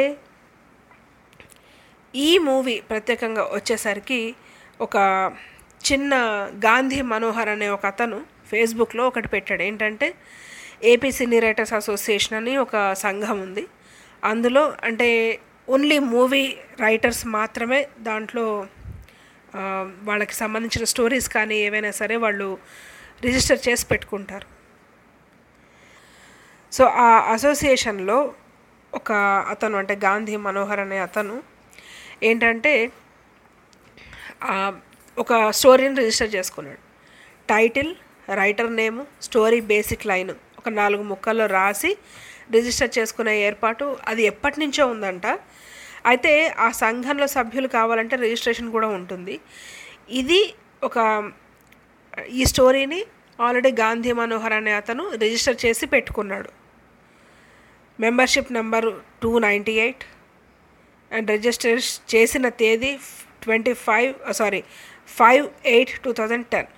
ఈ మూవీ ప్రత్యేకంగా వచ్చేసరికి ఒక చిన్న గాంధీ మనోహర్ అనే ఒక అతను ఫేస్బుక్లో ఒకటి పెట్టాడు. ఏంటంటే ఏపీ సినీ రైటర్స్ అసోసియేషన్ అని ఒక సంఘం ఉంది. అందులో అంటే ఓన్లీ మూవీ రైటర్స్ మాత్రమే దాంట్లో వాళ్ళకి సంబంధించిన స్టోరీస్ కానీ ఏవైనా సరే వాళ్ళు రిజిస్టర్ చేసి పెట్టుకుంటారు. సో ఆ అసోసియేషన్లో ఒక అతను అంటే గాంధీ మనోహర్ అనే అతను ఏంటంటే ఒక స్టోరీని రిజిస్టర్ చేసుకున్నాడు. Title, writer name, story basic line ఒక నాలుగు ముక్కల్లో రాసి రిజిస్టర్ చేసుకునే ఏర్పాటు అది ఎప్పటి నుంచో ఉందంట. అయితే ఆ సంఘంలో సభ్యులు కావాలంటే రిజిస్ట్రేషన్ కూడా ఉంటుంది. ఇది ఒక ఈ స్టోరీని ఆల్రెడీ గాంధీ మనోహర్ అనే అతను రిజిస్టర్ చేసి పెట్టుకున్నాడు. Membership number two ninety eight and register చేసిన తేదీ twenty five sorry five eight two thousand ten.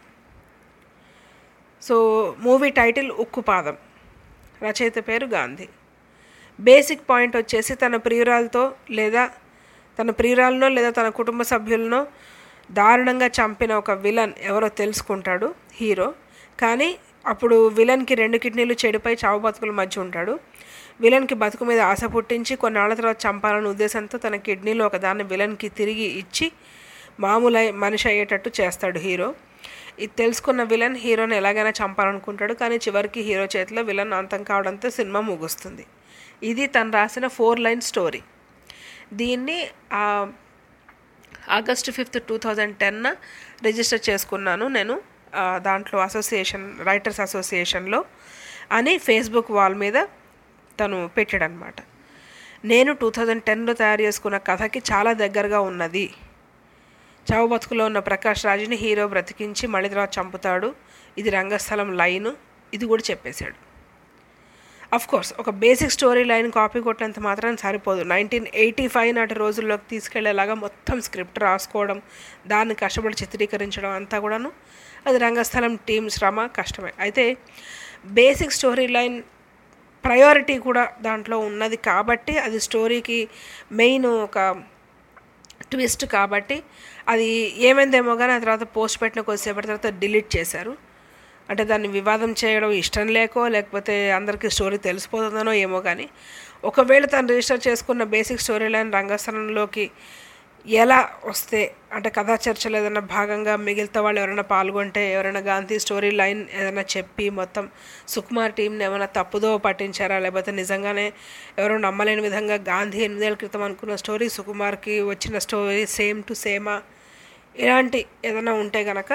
So movie title Ukkupadam, రచయిత పేరు గాంధీ. బేసిక్ పాయింట్ వచ్చేసి తన ప్రియురాలతో లేదా తన ప్రియురాలనో లేదా తన కుటుంబ సభ్యులనో దారుణంగా చంపిన ఒక విలన్ ఎవరో తెలుసుకుంటాడు హీరో. కానీ అప్పుడు విలన్కి రెండు కిడ్నీలు చెడిపోయి చావు బతుకుల మధ్య ఉంటాడు. విలన్కి బతుకు మీద ఆశ పుట్టించి కొన్నాళ్ళ తర్వాత చంపాలనే ఉద్దేశంతో తన కిడ్నీలో ఒకదాన్ని విలన్కి తిరిగి ఇచ్చి మామూలు మనిషి అయ్యేటట్టు చేస్తాడు హీరో. ఇది తెలుసుకున్న విలన్ హీరోని ఎలాగైనా చంపాలనుకుంటాడు. కానీ చివరికి హీరో చేతిలో విలన్ అంతం కావడంతో సినిమా ముగుస్తుంది. ఇది తను రాసిన ఫోర్ లైన్ స్టోరీ. దీన్ని August fifth two thousand ten register చేసుకున్నాను నేను దాంట్లో అసోసియేషన్ రైటర్స్ అసోసియేషన్లో అని ఫేస్బుక్ వాల్ మీద తను పెట్టాడనమాట. నేను టూ థౌజండ్ టెన్లో తయారు చేసుకున్న కథకి చాలా దగ్గరగా ఉన్నది. చావు బతుకులో ఉన్న ప్రకాష్ రాజుని హీరో బ్రతికించి మళ్ళీ తర్వాత చంపుతాడు, ఇది రంగస్థలం లైను, ఇది కూడా చెప్పేశాడు. అఫ్కోర్స్ ఒక బేసిక్ స్టోరీ లైన్ కాపీ కొట్టినంత మాత్రం సరిపోదు. నైన్టీన్ ఎయిటీ ఫైవ్ నాటి రోజుల్లోకి తీసుకెళ్లేలాగా మొత్తం స్క్రిప్ట్ రాసుకోవడం, దాన్ని కష్టపడి చిత్రీకరించడం అంతా కూడాను అది రంగస్థలం టీం శ్రమ, కష్టమే. అయితే బేసిక్ స్టోరీ లైన్ ప్రయారిటీ కూడా దాంట్లో ఉన్నది కాబట్టి అది స్టోరీకి మెయిన్ ఒక ట్విస్ట్ కాబట్టి అది ఏమైందేమో కానీ ఆ తర్వాత పోస్ట్ పెట్టిన కొద్దిసేపటి తర్వాత డిలీట్ చేశారు. అంటే దాన్ని వివాదం చేయడం ఇష్టం లేకో లేకపోతే అందరికీ స్టోరీ తెలిసిపోతుందనో ఏమో కానీ ఒకవేళ తను రిజిస్టర్ చేసుకున్న బేసిక్ స్టోరీ లైన్ రంగస్థలంలోకి ఎలా వస్తే అంటే కథా చర్చలు ఏదైనా భాగంగా మిగిలిన వాళ్ళు ఎవరైనా పాల్గొంటే ఎవరైనా గాంధీ స్టోరీ లైన్ ఏదైనా చెప్పి మొత్తం సుకుమార్ టీంని ఏమైనా తప్పుదో పట్టించారా లేకపోతే నిజంగానే ఎవరో నమ్మలేని విధంగా గాంధీ ఎనిమిదేళ్ల క్రితం అనుకున్న స్టోరీ సుకుమార్కి వచ్చిన స్టోరీ సేమ్ టు సేమా ఇలాంటి ఏదైనా ఉంటే కనుక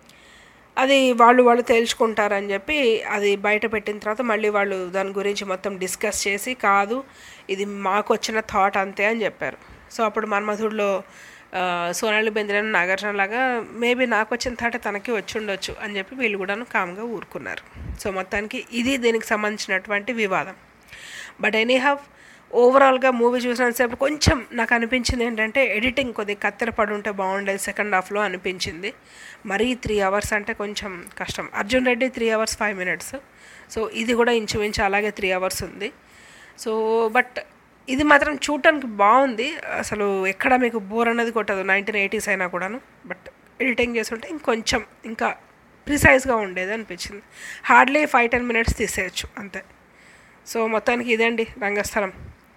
అది వాళ్ళు వాళ్ళు తేల్చుకుంటారని చెప్పి అది బయట పెట్టిన తర్వాత మళ్ళీ వాళ్ళు దాని గురించి మొత్తం డిస్కస్ చేసి కాదు ఇది మాకు వచ్చిన థాట్ అంతే అని చెప్పారు. సో అప్పుడు మన్మధుడిలో సోనాలి బెంద్రేన్ నాగార్జున లాగా మేబీ నాకు వచ్చిన థాట్ తనకి వచ్చి ఉండొచ్చు అని చెప్పి వీళ్ళు కూడాను కామ్గా ఊరుకున్నారు. సో మొత్తానికి ఇది దీనికి సంబంధించినటువంటి వివాదం. బట్ ఎనీ హ్యావ్ ఓవరాల్గా మూవీ చూసినంతసేపు కొంచెం నాకు అనిపించింది ఏంటంటే ఎడిటింగ్ కొద్దిగా కత్తెర పడి ఉంటే బాగుండేది సెకండ్ హాఫ్లో అనిపించింది. మరీ త్రీ అవర్స్ అంటే కొంచెం కష్టం. Arjun Reddy three hours five minutes so ఇది కూడా ఇంచుమించు అలాగే త్రీ అవర్స్ ఉంది. సో బట్ ఇది మాత్రం చూడటానికి బాగుంది, అసలు ఎక్కడ మీకు బోర్ అనేది కొట్టదు నైన్టీన్ ఎయిటీస్ అయినా కూడాను. బట్ ఎడిటింగ్ చేస్తుంటే ఇంకొంచెం ఇంకా ప్రిసైజ్గా ఉండేది అనిపించింది. హార్డ్లీ ఫైవ్ టెన్ మినిట్స్ తీసేయచ్చు అంతే. సో మొత్తానికి ఇదండి రంగస్థలం.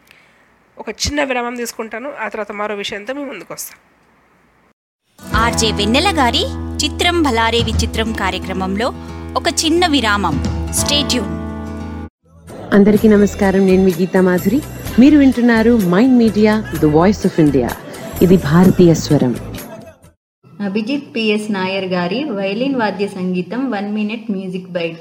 ఒక చిన్న విరామం తీసుకుంటాను, ఆ తర్వాత మరో విషయంతో మీ ముందుకు వస్తాను. ఆర్జే వెన్నెల గారి చిత్రం భలారే విచిత్రం కార్యక్రమంలో ఒక చిన్న విరామం. Stay tune. అందరికీ నమస్కారం, నేను మీ గీతా మాధురి. మీరు వింటున్నారు Mind Media the voice of India, ఇది భారతీయ స్వరం. అభిజిత్ పిఎస్ నాయర్ గారి వైలిన్ వాద్య సంగీతం వన్ మినిట్ మ్యూజిక్ బైట్.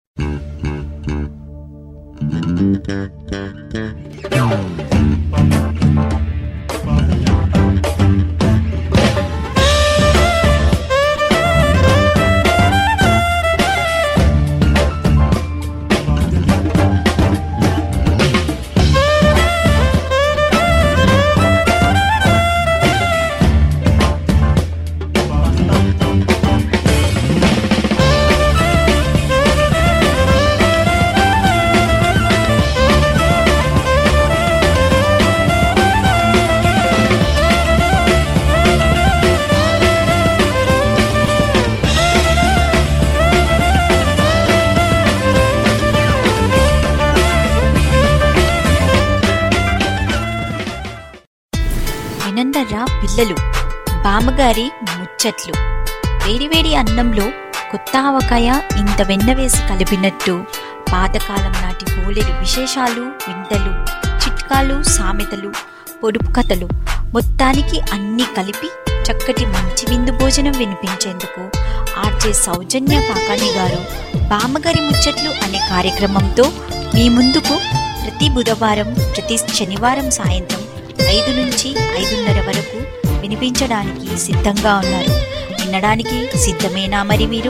వినందర్రా పిల్లలు, బామ్మగారి ముచ్చట్లు. వేడివేడి అన్నంలో కొత్త ఆవకాయ ఇంత వెన్న వేసి కలిపినట్టు పాతకాలం నాటి బోలెడు విశేషాలు, వింతలు, చిట్కాలు, సామెతలు, పొడుపు కథలు మొత్తానికి అన్నీ కలిపి చక్కటి మంచి విందు భోజనం వినిపించేందుకు ఆర్జే సౌజన్య కాకాణి గారు బామ్మగారి ముచ్చట్లు అనే కార్యక్రమంతో మీ ముందుకు ప్రతి బుధవారం, ప్రతి శనివారం సాయంత్రం ఐదు నుంచి ఐదున్నర వరకు వినిపించడానికి సిద్ధంగా ఉన్నారు. వినడానికి సిద్ధమేనా మరి మీరు?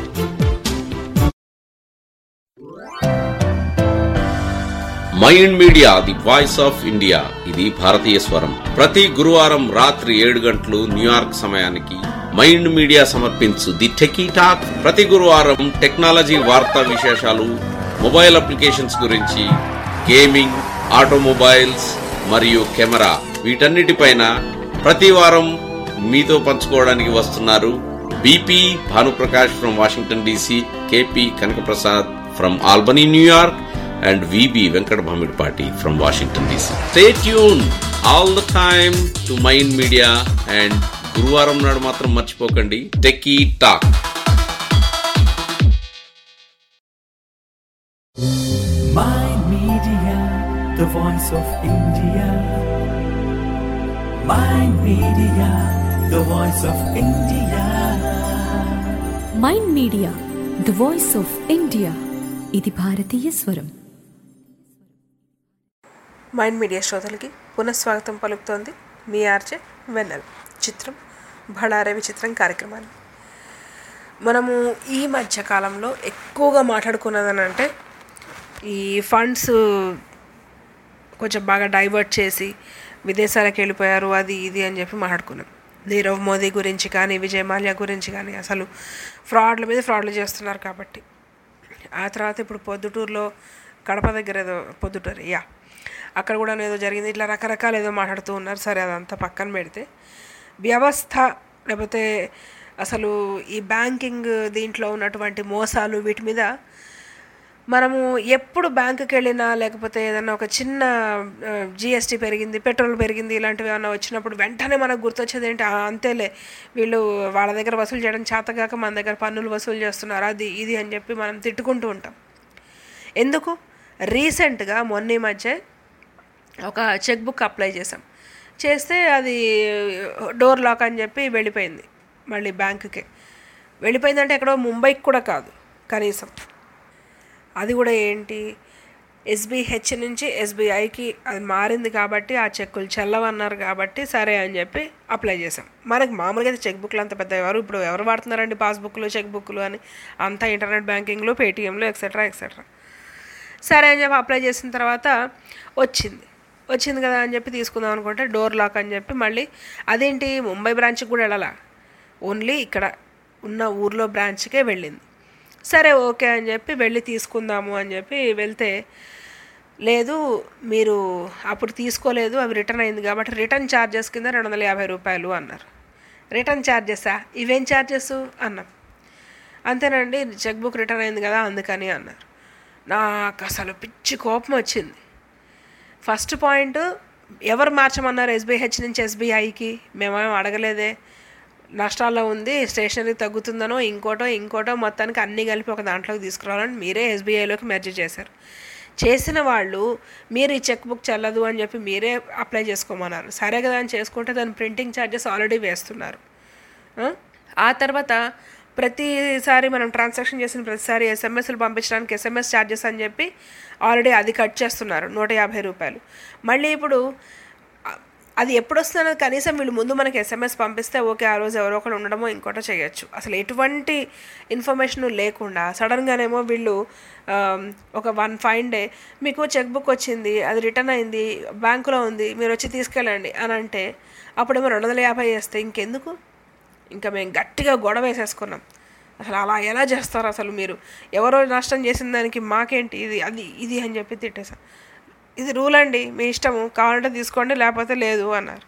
Mind Media the voice of India, ఇది భారతీయ స్వరం. ప్రతి గురువారం రాత్రి ఏడు గంటలు న్యూయార్క్ సమయానికి మైండ్ మీడియా సమర్పించు ది టెకీ టాక్. ప్రతి గురువారం టెక్నాలజీ వార్తా విశేషాలు, మొబైల్ అప్లికేషన్స్ గురించి, గేమింగ్, ఆటోమొబైల్స్ మరియు కెమెరా వీటన్నిటిపైన ప్రతి వారం మీతో పంచుకోవడానికి వస్తున్నారు BP Bhanuprakash from Washington DC, KP Kanakaprasad from Albany New York and V B Venkat Bhamidpati from Washington D C. Stay tuned all the time to Mind Media and గురువారం నాడు మాత్రం మర్చిపోకండి techie talk. Mind Media, the voice of India. Mind Media, the voice of India. Mind Media the voice of India. ఇది భారతీయ స్వరం. Mind Media శ్రోతలకి పునఃస్వాగతం పలుకుతోంది మీ ఆర్జే వెన్నెల. చిత్రం భళారే విచిత్రం కార్యక్రమాన్ని మనము ఈ మధ్యకాలంలో ఎక్కువగా మాట్లాడుకున్నదని అంటే ఈ ఫండ్స్ కొంచెం బాగా డైవర్ట్ చేసి విదేశాలకు వెళ్ళిపోయారు అది ఇది అని చెప్పి మాట్లాడుకున్నాం. నీరవ్ మోదీ గురించి కానీ విజయ్ మాల్యా గురించి కానీ అసలు ఫ్రాడ్ల మీద ఫ్రాడ్లు చేస్తున్నారు కాబట్టి. ఆ తర్వాత ఇప్పుడు పొద్దుటూరులో కడప దగ్గర ఏదో పొద్దుటూరు యా అక్కడ కూడా ఏదో జరిగింది. ఇట్లా రకరకాలు ఏదో మాట్లాడుతూ ఉన్నారు. సరే అదంతా పక్కన పెడితే వ్యవస్థ లేకపోతే అసలు ఈ బ్యాంకింగ్ దీంట్లో ఉన్నటువంటి మోసాలు వీటి మీద మనము ఎప్పుడు బ్యాంకుకి వెళ్ళినా లేకపోతే ఏదన్నా ఒక చిన్న జిఎస్టీ పెరిగింది, పెట్రోల్ పెరిగింది, ఇలాంటివి ఏమన్నా వచ్చినప్పుడు వెంటనే మనకు గుర్తొచ్చేది ఏంటి, అంతేలే వీళ్ళు వాళ్ళ దగ్గర వసూలు చేయడం చేతగాక మన దగ్గర పన్నులు వసూలు చేస్తున్నారు అది ఇది అని చెప్పి మనం తిట్టుకుంటూ ఉంటాం. ఎందుకు? రీసెంట్గా మొన్న మధ్య ఒక చెక్ బుక్ అప్లై చేసాం. చేస్తే అది డోర్ లాక్ అని చెప్పి వెళ్ళిపోయింది. మళ్ళీ బ్యాంకుకే వెళ్ళిపోయిందంటే ఎక్కడో ముంబైకి కూడా కాదు కనీసం. అది కూడా ఏంటి, ఎస్బీహెచ్ నుంచి ఎస్బీఐకి అది మారింది కాబట్టి ఆ చెక్కులు చెల్లవన్నారు కాబట్టి సరే అని చెప్పి అప్లై చేసాం. మనకి మామూలుగా అయితే చెక్ బుక్లు అంత పెద్ద ఎవరు ఇప్పుడు ఎవరు వాడుతున్నారండి పాస్బుక్లు చెక్ బుక్లు అని, అంతా ఇంటర్నెట్ బ్యాంకింగ్లో పేటీఎంలో ఎక్సెట్రా ఎక్సెట్రా. సరే అని చెప్పి అప్లై చేసిన తర్వాత వచ్చింది వచ్చింది కదా అని చెప్పి తీసుకుందాం అనుకుంటే డోర్ లాక్ అని చెప్పి మళ్ళీ అదేంటి ముంబై బ్రాంచ్కి కూడా వెళ్ళాలా, ఓన్లీ ఇక్కడ ఉన్న ఊర్లో బ్రాంచ్కే వెళ్ళింది. సరే ఓకే అని చెప్పి వెళ్ళి తీసుకుందాము అని చెప్పి వెళ్తే లేదు మీరు అప్పుడు తీసుకోలేదు అవి రిటర్న్ అయింది కాబట్టి రిటర్న్ ఛార్జెస్ కింద రెండు వందల యాభై రూపాయలు అన్నారు. రిటర్న్ ఛార్జెసా? ఇవేం ఛార్జెస్ అన్నాం. అంతేనండి చెక్ బుక్ రిటర్న్ అయింది కదా అందుకని అన్నారు. నాకు అసలు పిచ్చి కోపం వచ్చింది. ఫస్ట్ పాయింట్, ఎవరు మార్చమన్నారు ఎస్బీహెచ్ నుంచి ఎస్బీఐకి? మేమేం అడగలేదే. నష్టాల్లో ఉంది, స్టేషనరీ తగ్గుతుందనో ఇంకోటో ఇంకోటో మొత్తానికి అన్నీ కలిపి ఒక దాంట్లోకి తీసుకురావాలని మీరే ఎస్బీఐలోకి మెర్జ్ చేశారు. చేసిన వాళ్ళు మీరు ఈ చెక్ బుక్ చెల్లదు అని చెప్పి మీరే అప్లై చేసుకోమన్నారు. సరే కదా అని చేసుకుంటే దాని ప్రింటింగ్ ఛార్జెస్ ఆల్రెడీ వేస్తున్నారు. ఆ తర్వాత ప్రతిసారి మనం ట్రాన్సాక్షన్ చేసిన ప్రతిసారి ఎస్ఎంఎస్లు పంపించడానికి ఎస్ఎంఎస్ ఛార్జెస్ అని చెప్పి ఆల్రెడీ అది కట్ చేస్తున్నారు నూట యాభై రూపాయలు. మళ్ళీ ఇప్పుడు అది ఎప్పుడు వస్తున్నది కనీసం వీళ్ళు ముందు మనకి ఎస్ఎంఎస్ పంపిస్తే ఓకే ఆ రోజు ఎవరో ఒకరు ఉండడమో ఇంకోటో చేయొచ్చు. అసలు ఎటువంటి ఇన్ఫర్మేషన్ లేకుండా సడన్గానేమో వీళ్ళు ఒక వన్ ఫైన్ డే మీకు చెక్ బుక్ వచ్చింది అది రిటర్న్ అయింది బ్యాంకులో ఉంది మీరు వచ్చి తీసుకెళ్ళండి అని అంటే అప్పుడేమో రెండు వందల యాభై వేస్తే ఇంకెందుకు, ఇంకా మేము గట్టిగా గొడవ వేసేసుకున్నాం. అసలు అలా ఎలా చేస్తారు అసలు మీరు, ఎవరో నష్టం చేసిన దానికి మాకేంటి ఇది అది ఇది అని చెప్పి తిట్టేసాం. ఇది రూల్ అండి మీ ఇష్టము, కావాలంటే తీసుకోండి లేకపోతే లేదు అన్నారు.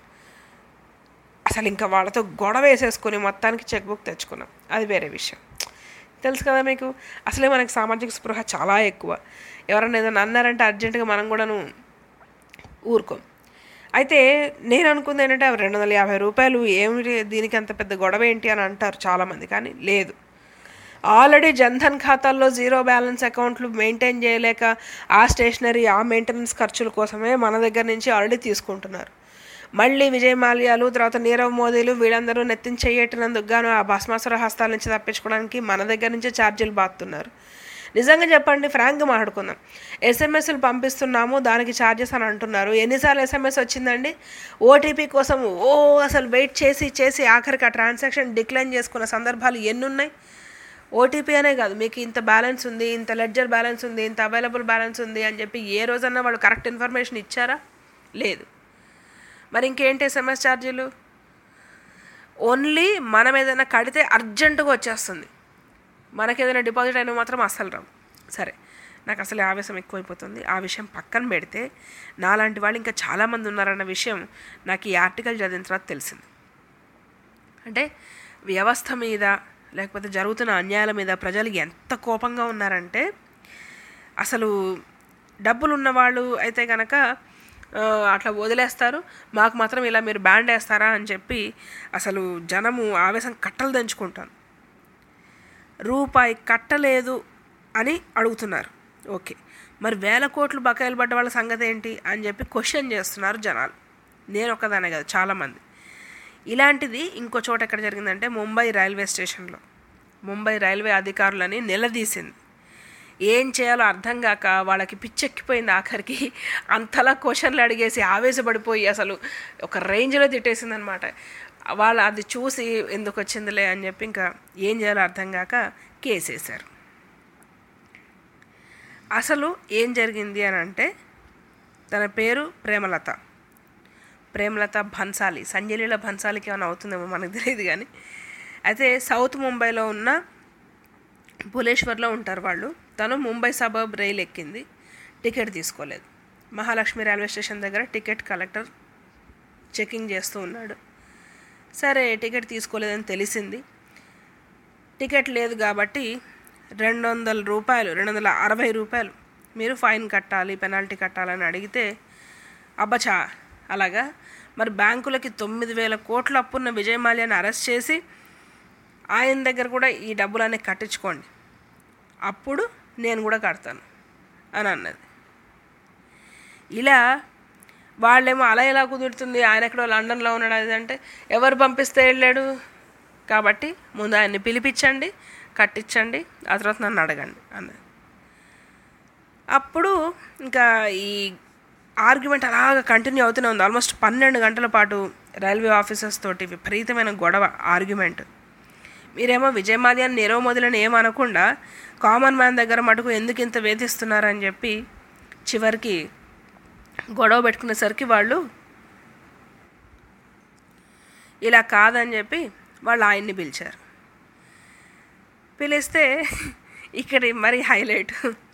అసలు ఇంకా వాళ్ళతో గొడవ వేసేసుకొని మొత్తానికి చెక్ బుక్ తెచ్చుకున్నాం. అది వేరే విషయం. తెలుసు కదా మీకు, అసలే మనకి సామాజిక స్పృహ చాలా ఎక్కువ. ఎవరైనా ఏదైనా అన్నారంటే అర్జెంటుగా మనం కూడాను ఊరుకోం. అయితే నేను అనుకుంది ఏంటంటే అవి రెండు వందల యాభై రూపాయలు ఏమిటి దీనికి అంత పెద్ద గొడవ ఏంటి అని అంటారు చాలామంది. కానీ లేదు, ఆల్రెడీ జన్ధన్ ఖాతాల్లో జీరో బ్యాలెన్స్ అకౌంట్లు మెయింటైన్ చేయలేక ఆ స్టేషనరీ ఆ మెయింటెనెన్స్ ఖర్చుల కోసమే మన దగ్గర నుంచి ఆల్రెడీ తీసుకుంటున్నారు. మళ్ళీ విజయ్ మాల్యాలు తర్వాత నీరవ్ మోదీలు వీళ్ళందరూ నెత్తిన చెయ్యట్టినందుకు గాను ఆ భస్మాసుర హస్తాల నుంచి తప్పించుకోవడానికి మన దగ్గర నుంచి ఛార్జీలు బాతున్నారు. నిజంగా చెప్పండి, ఫ్రాంక్గా మాట్లాడుకుందాం. ఎస్ఎంఎస్లు పంపిస్తున్నాము దానికి ఛార్జెస్ అని అంటున్నారు. ఎన్నిసార్లు ఎస్ఎంఎస్ వచ్చిందండి ఓటీపీ కోసం? ఓ అసలు వెయిట్ చేసి చేసి ఆఖరికి ఆ ట్రాన్సాక్షన్ డిక్లైన్ చేసుకున్న సందర్భాలు ఎన్ని ఉన్నాయి? ఓటీపీ అనే కాదు, మీకు ఇంత బ్యాలెన్స్ ఉంది, ఇంత లెడ్జర్ బ్యాలెన్స్ ఉంది, ఇంత అవైలబుల్ బ్యాలెన్స్ ఉంది అని చెప్పి ఏ రోజన్నా వాళ్ళు కరెక్ట్ ఇన్ఫర్మేషన్ ఇచ్చారా? లేదు. మరి ఇంకేంటి ఎస్ఎంఎస్ ఛార్జీలు? ఓన్లీ మనం ఏదైనా కడితే అర్జెంటుగా వచ్చేస్తుంది, మనకి ఏదైనా డిపాజిట్ అయినా మాత్రం అస్సలు రావు. సరే, నాకు అసలు ఆవేశం ఎక్కువైపోతుంది. ఆ విషయం పక్కన పెడితే నాలాంటి వాళ్ళు ఇంకా చాలామంది ఉన్నారన్న విషయం నాకు ఈ ఆర్టికల్ చదివిన తర్వాత తెలిసింది. అంటే వ్యవస్థ మీద లేకపోతే జరుగుతున్న అన్యాయాల మీద ప్రజలు ఎంత కోపంగా ఉన్నారంటే, అసలు డబ్బులు ఉన్నవాళ్ళు అయితే కనుక అట్లా వదిలేస్తారు, మాకు మాత్రం ఇలా మీరు బ్యాండ్ వేస్తారా అని చెప్పి అసలు జనము ఆవేశం కట్టలు దంచుకుంటారు. రూపాయి కట్టలేదు అని అడుగుతున్నారు. ఓకే, మరి వేల కోట్లు బకాయిలు పడ్డ వాళ్ళ సంగతి ఏంటి అని చెప్పి క్వశ్చన్ చేస్తున్నారు జనాలు. నేను ఒక్కదానే కదా, చాలామంది. ఇలాంటిది ఇంకో చోట ఎక్కడ జరిగిందంటే ముంబై రైల్వే స్టేషన్లో ముంబై రైల్వే అధికారులని నిలదీసింది. ఏం చేయాలో అర్థం కాక వాళ్ళకి పిచ్చెక్కిపోయింది. ఆఖరికి అంతలా క్వశ్చన్లు అడిగేసి ఆవేశపడిపోయి అసలు ఒక రేంజ్లో తిట్టేసింది అనమాట. వాళ్ళు అది చూసి ఎందుకు వచ్చిందిలే అని చెప్పి ఇంకా ఏం చేయాలో అర్థం కాక కేసేశారు. అసలు ఏం జరిగింది అని అంటే, తన పేరు ప్రేమలత ప్రేమలత భన్సాలి. సంజయలీల భన్సాలికి ఏమైనా అవుతుందేమో మనకు తెలియదు కానీ, అయితే సౌత్ ముంబైలో ఉన్న భువనేశ్వర్లో ఉంటారు వాళ్ళు. తను ముంబై సబర్బ్ రైలు ఎక్కింది, టికెట్ తీసుకోలేదు. మహాలక్ష్మి రైల్వే స్టేషన్ దగ్గర టికెట్ కలెక్టర్ చెకింగ్ చేస్తూ ఉన్నాడు. సరే, టికెట్ తీసుకోలేదని తెలిసింది. టికెట్ లేదు కాబట్టి రెండు వందల రూపాయలు రెండు వందల అరవై రూపాయలు మీరు ఫైన్ కట్టాలి, పెనాల్టీ కట్టాలని అడిగితే, అబ్బచా అలాగా, మరి బ్యాంకులకి తొమ్మిది వేల కోట్ల అప్పున్న విజయ్ మాల్యాని అరెస్ట్ చేసి ఆయన దగ్గర కూడా ఈ డబ్బులన్నీ కట్టించుకోండి, అప్పుడు నేను కూడా కడతాను అని అన్నది. ఇలా వాళ్ళేమో అలా ఎలా కుదురుతుంది, ఆయన ఎక్కడో లండన్లో ఉన్నాడు అది అంటే, ఎవరు పంపిస్తే వెళ్ళాడు కాబట్టి ముందు ఆయన్ని పిలిపించండి, కట్టించండి, ఆ తర్వాత నన్ను అడగండి అన్నది. అప్పుడు ఇంకా ఈ ఆర్గ్యుమెంట్ అలాగా కంటిన్యూ అవుతూనే ఉంది. ఆల్మోస్ట్ పన్నెండు గంటల పాటు రైల్వే ఆఫీసర్స్ తోటి విపరీతమైన గొడవ, ఆర్గ్యుమెంట్. మీరేమో విజయ్ మాల్యాని నీరవ్ మోదీలని ఏమనకుండా కామన్ మ్యాన్ దగ్గర మటుకు ఎందుకు ఇంత వేధిస్తున్నారని చెప్పి చివరికి గొడవ పెట్టుకునేసరికి వాళ్ళు ఇలా కాదని చెప్పి వాళ్ళు ఆయన్ని పిలిచారు. పిలిస్తే ఇక్కడ మరి హైలైట్,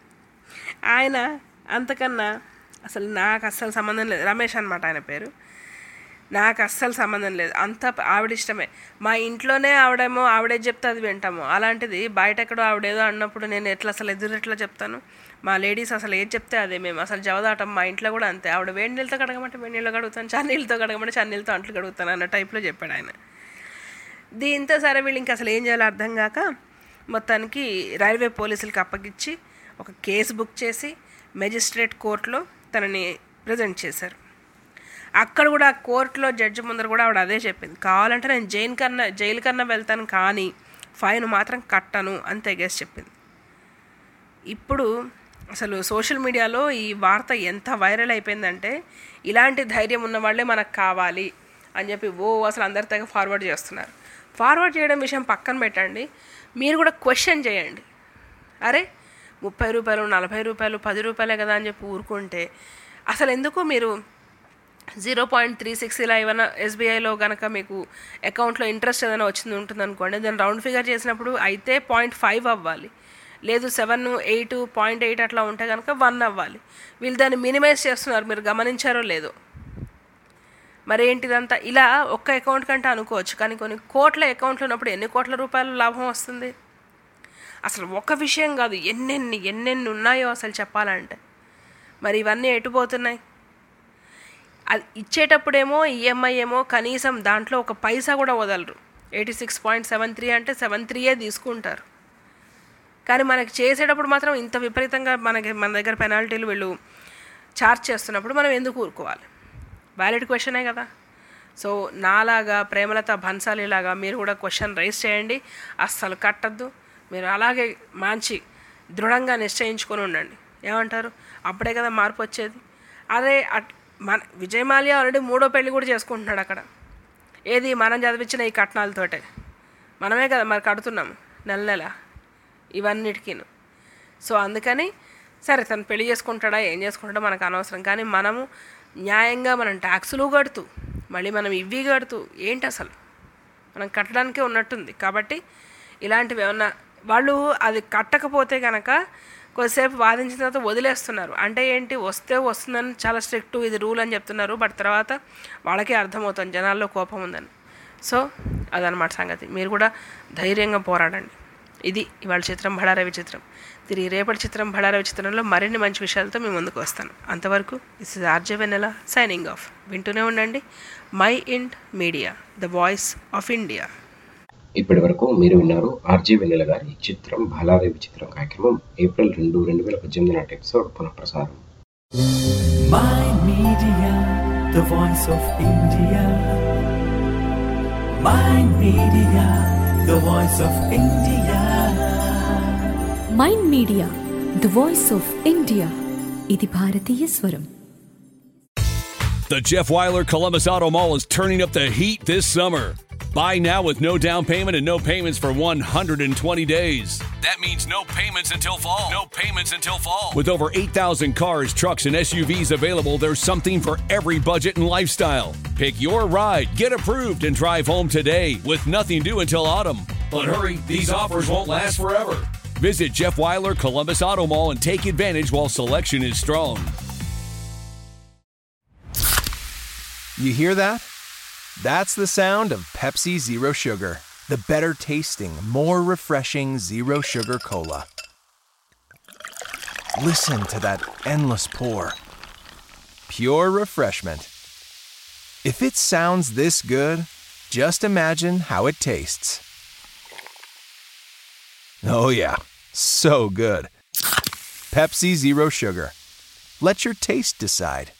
ఆయన అంతకన్నా అసలు నాకు అస్సలు సంబంధం లేదు, రమేష్ అనమాట ఆయన పేరు, నాకు అస్సలు సంబంధం లేదు, అంతా ఆవిడ ఇష్టమే. మా ఇంట్లోనే ఆవిడేమో ఆవిడే చెప్తే అది వింటాము, అలాంటిది బయట ఎక్కడో ఆవిడేదో అన్నప్పుడు నేను ఎట్లా అసలు ఎదురు ఎట్లా చెప్తాను? మా లేడీస్ అసలు ఏది చెప్తే అదే, మేము అసలు జవదాటం. మా ఇంట్లో కూడా అంతే, ఆవిడ వేడి నీళ్ళతో కడగమంటే వేడి నీళ్ళు కడుగుతాను, చన్నీళ్ళతో కడగమంటే చన్నీళ్ళతో అంట్లు కడుగుతాను అన్న టైప్లో చెప్పాడు ఆయన. దీంతో సరే వీళ్ళు ఇంకా అసలు ఏం చేయాలో అర్థం కాక మొత్తానికి రైల్వే పోలీసులకు అప్పగించి ఒక కేసు బుక్ చేసి మెజిస్ట్రేట్ కోర్టులో తనని ప్రజెంట్ చేశారు. అక్కడ కూడా కోర్టులో జడ్జి ముందర కూడా ఆవిడ అదే చెప్పింది, కావాలంటే నేను జైలు కన్నా జైలు కన్నా వెళ్తాను కానీ ఫైన్ మాత్రం కట్టను అని తెగేసి చెప్పింది. ఇప్పుడు అసలు సోషల్ మీడియాలో ఈ వార్త ఎంత వైరల్ అయిపోయిందంటే, ఇలాంటి ధైర్యం ఉన్న వాళ్ళే మనకు కావాలి అని చెప్పి ఓ అసలు అందరి తెగ ఫార్వర్డ్ చేస్తున్నారు. ఫార్వర్డ్ చేయడం విషయం పక్కన పెట్టండి, మీరు కూడా క్వశ్చన్ చేయండి. అరే ముప్పై రూపాయలు నలభై రూపాయలు పది రూపాయలే కదా అని చెప్పి ఊరుకుంటే అసలు ఎందుకు మీరు జీరో పాయింట్ త్రీ సిక్స్ ఇలా ఏమైనా ఎస్బీఐలో కనుక మీకు అకౌంట్లో ఇంట్రెస్ట్ ఏదైనా వచ్చింది ఉంటుంది అనుకోండి, దాన్ని రౌండ్ ఫిగర్ చేసినప్పుడు అయితే పాయింట్ ఫైవ్ అవ్వాలి, లేదు సెవెన్ ఎయిట్ పాయింట్ ఎయిట్ అట్లా ఉంటే కనుక వన్ అవ్వాలి. వీళ్ళు దాన్ని మినిమైజ్ చేస్తున్నారు, మీరు గమనించారో లేదో. మరి ఏంటిదంతా ఇలా ఒక్క అకౌంట్ కంటే అనుకోవచ్చు, కానీ కొన్ని కోట్ల అకౌంట్లు ఉన్నప్పుడు ఎన్ని కోట్ల రూపాయల లాభం వస్తుంది? అసలు ఒక విషయం కాదు, ఎన్నెన్ని ఎన్నెన్ని ఉన్నాయో అసలు చెప్పాలంటే. మరి ఇవన్నీ ఎటుపోతున్నాయి? అది ఇచ్చేటప్పుడేమో ఈఎంఐ ఏమో కనీసం దాంట్లో ఒక పైసా కూడా వదలరు. Eighty six point seven three అంటే సెవెన్ త్రీయే తీసుకుంటారు. కానీ మనకి చేసేటప్పుడు మాత్రం ఇంత విపరీతంగా మనకి మన దగ్గర పెనాల్టీలు వీళ్ళు ఛార్జ్ చేస్తున్నప్పుడు మనం ఎందుకు ఊరుకోవాలి? వ్యాలిడ్ క్వశ్చనే కదా. సో నాలాగా ప్రేమలత భన్సాలిలాగా మీరు కూడా క్వశ్చన్ రైజ్ చేయండి, అస్సలు కట్టద్దు. మీరు అలాగే మంచి దృఢంగా నిశ్చయించుకొని ఉండండి. ఏమంటారు? అప్పుడే కదా మార్పు వచ్చేది. అదే మన విజయ్ మాల్యా ఆల్రెడీ మూడో పెళ్ళి కూడా చేసుకుంటున్నాడు అక్కడ. ఏది మనం చదివించిన ఈ కట్నాలతోటే మనమే కదా మరి కడుతున్నాము నెల నెల ఇవన్నిటికీను. సో అందుకని సరే తను పెళ్లి చేసుకుంటాడా ఏం చేసుకుంటాడో మనకు అనవసరం, కానీ మనము న్యాయంగా మనం ట్యాక్సులు కడుతూ మళ్ళీ మనం ఇవి కడుతూ ఏంటి అసలు మనం కట్టడానికే ఉన్నట్టుంది. కాబట్టి ఇలాంటివి ఏమన్నా వాళ్ళు అది కట్టకపోతే కనుక కొద్దిసేపు వాదించిన తర్వాత వదిలేస్తున్నారు. అంటే ఏంటి, వస్తే వస్తుందని చాలా స్ట్రిక్ట్ ఇది రూల్ అని చెప్తున్నారు, బట్ తర్వాత వాళ్ళకే అర్థమవుతుంది జనాల్లో కోపం ఉందని. సో అదనమాట సంగతి. మీరు కూడా ధైర్యంగా పోరాడండి. ఇది ఇవాళ చిత్రం బళారే విచిత్రం. తిరిగి రేపటి చిత్రం బళారే విచిత్రంలో మరిన్ని మంచి విషయాలతో మీ ముందుకు వస్తాను. అంతవరకు this is RJ Vennela signing off. వింటూనే ఉండండి Mind Media, the voice of India. ఇప్పటి వరకు మీరు విన్నారు ఆర్జే వెన్నెల గారి చిత్రం బళారే విచిత్రం కార్యక్రమం ఏప్రిల్ రెండు రెండు వేల పద్దెనిమిది నాటి ఎపిసోడ్ పునఃప్రసారం. Mind Media, the voice of India. Mind Media, the voice of India. Mind Media the voice of India. ఇది భారతీయ స్వరం. The Jeff Weiler Columbus Auto Mall is turning up the heat this summer. Buy now with no down payment and no payments for one hundred twenty days. That means no payments until fall. No payments until fall. With over eight thousand cars, trucks, and S U Vs available, there's something for every budget and lifestyle. Pick your ride, get approved, and drive home today with nothing due until autumn. But hurry, these offers won't last forever. Visit Jeff Weiler Columbus Auto Mall and take advantage while selection is strong. You hear that? That's the sound of Pepsi Zero Sugar, the better tasting, more refreshing Zero Sugar Cola. Listen to that endless pour. Pure refreshment. If it sounds this good, just imagine how it tastes. Oh yeah, so good. Pepsi Zero Sugar. Let your taste decide.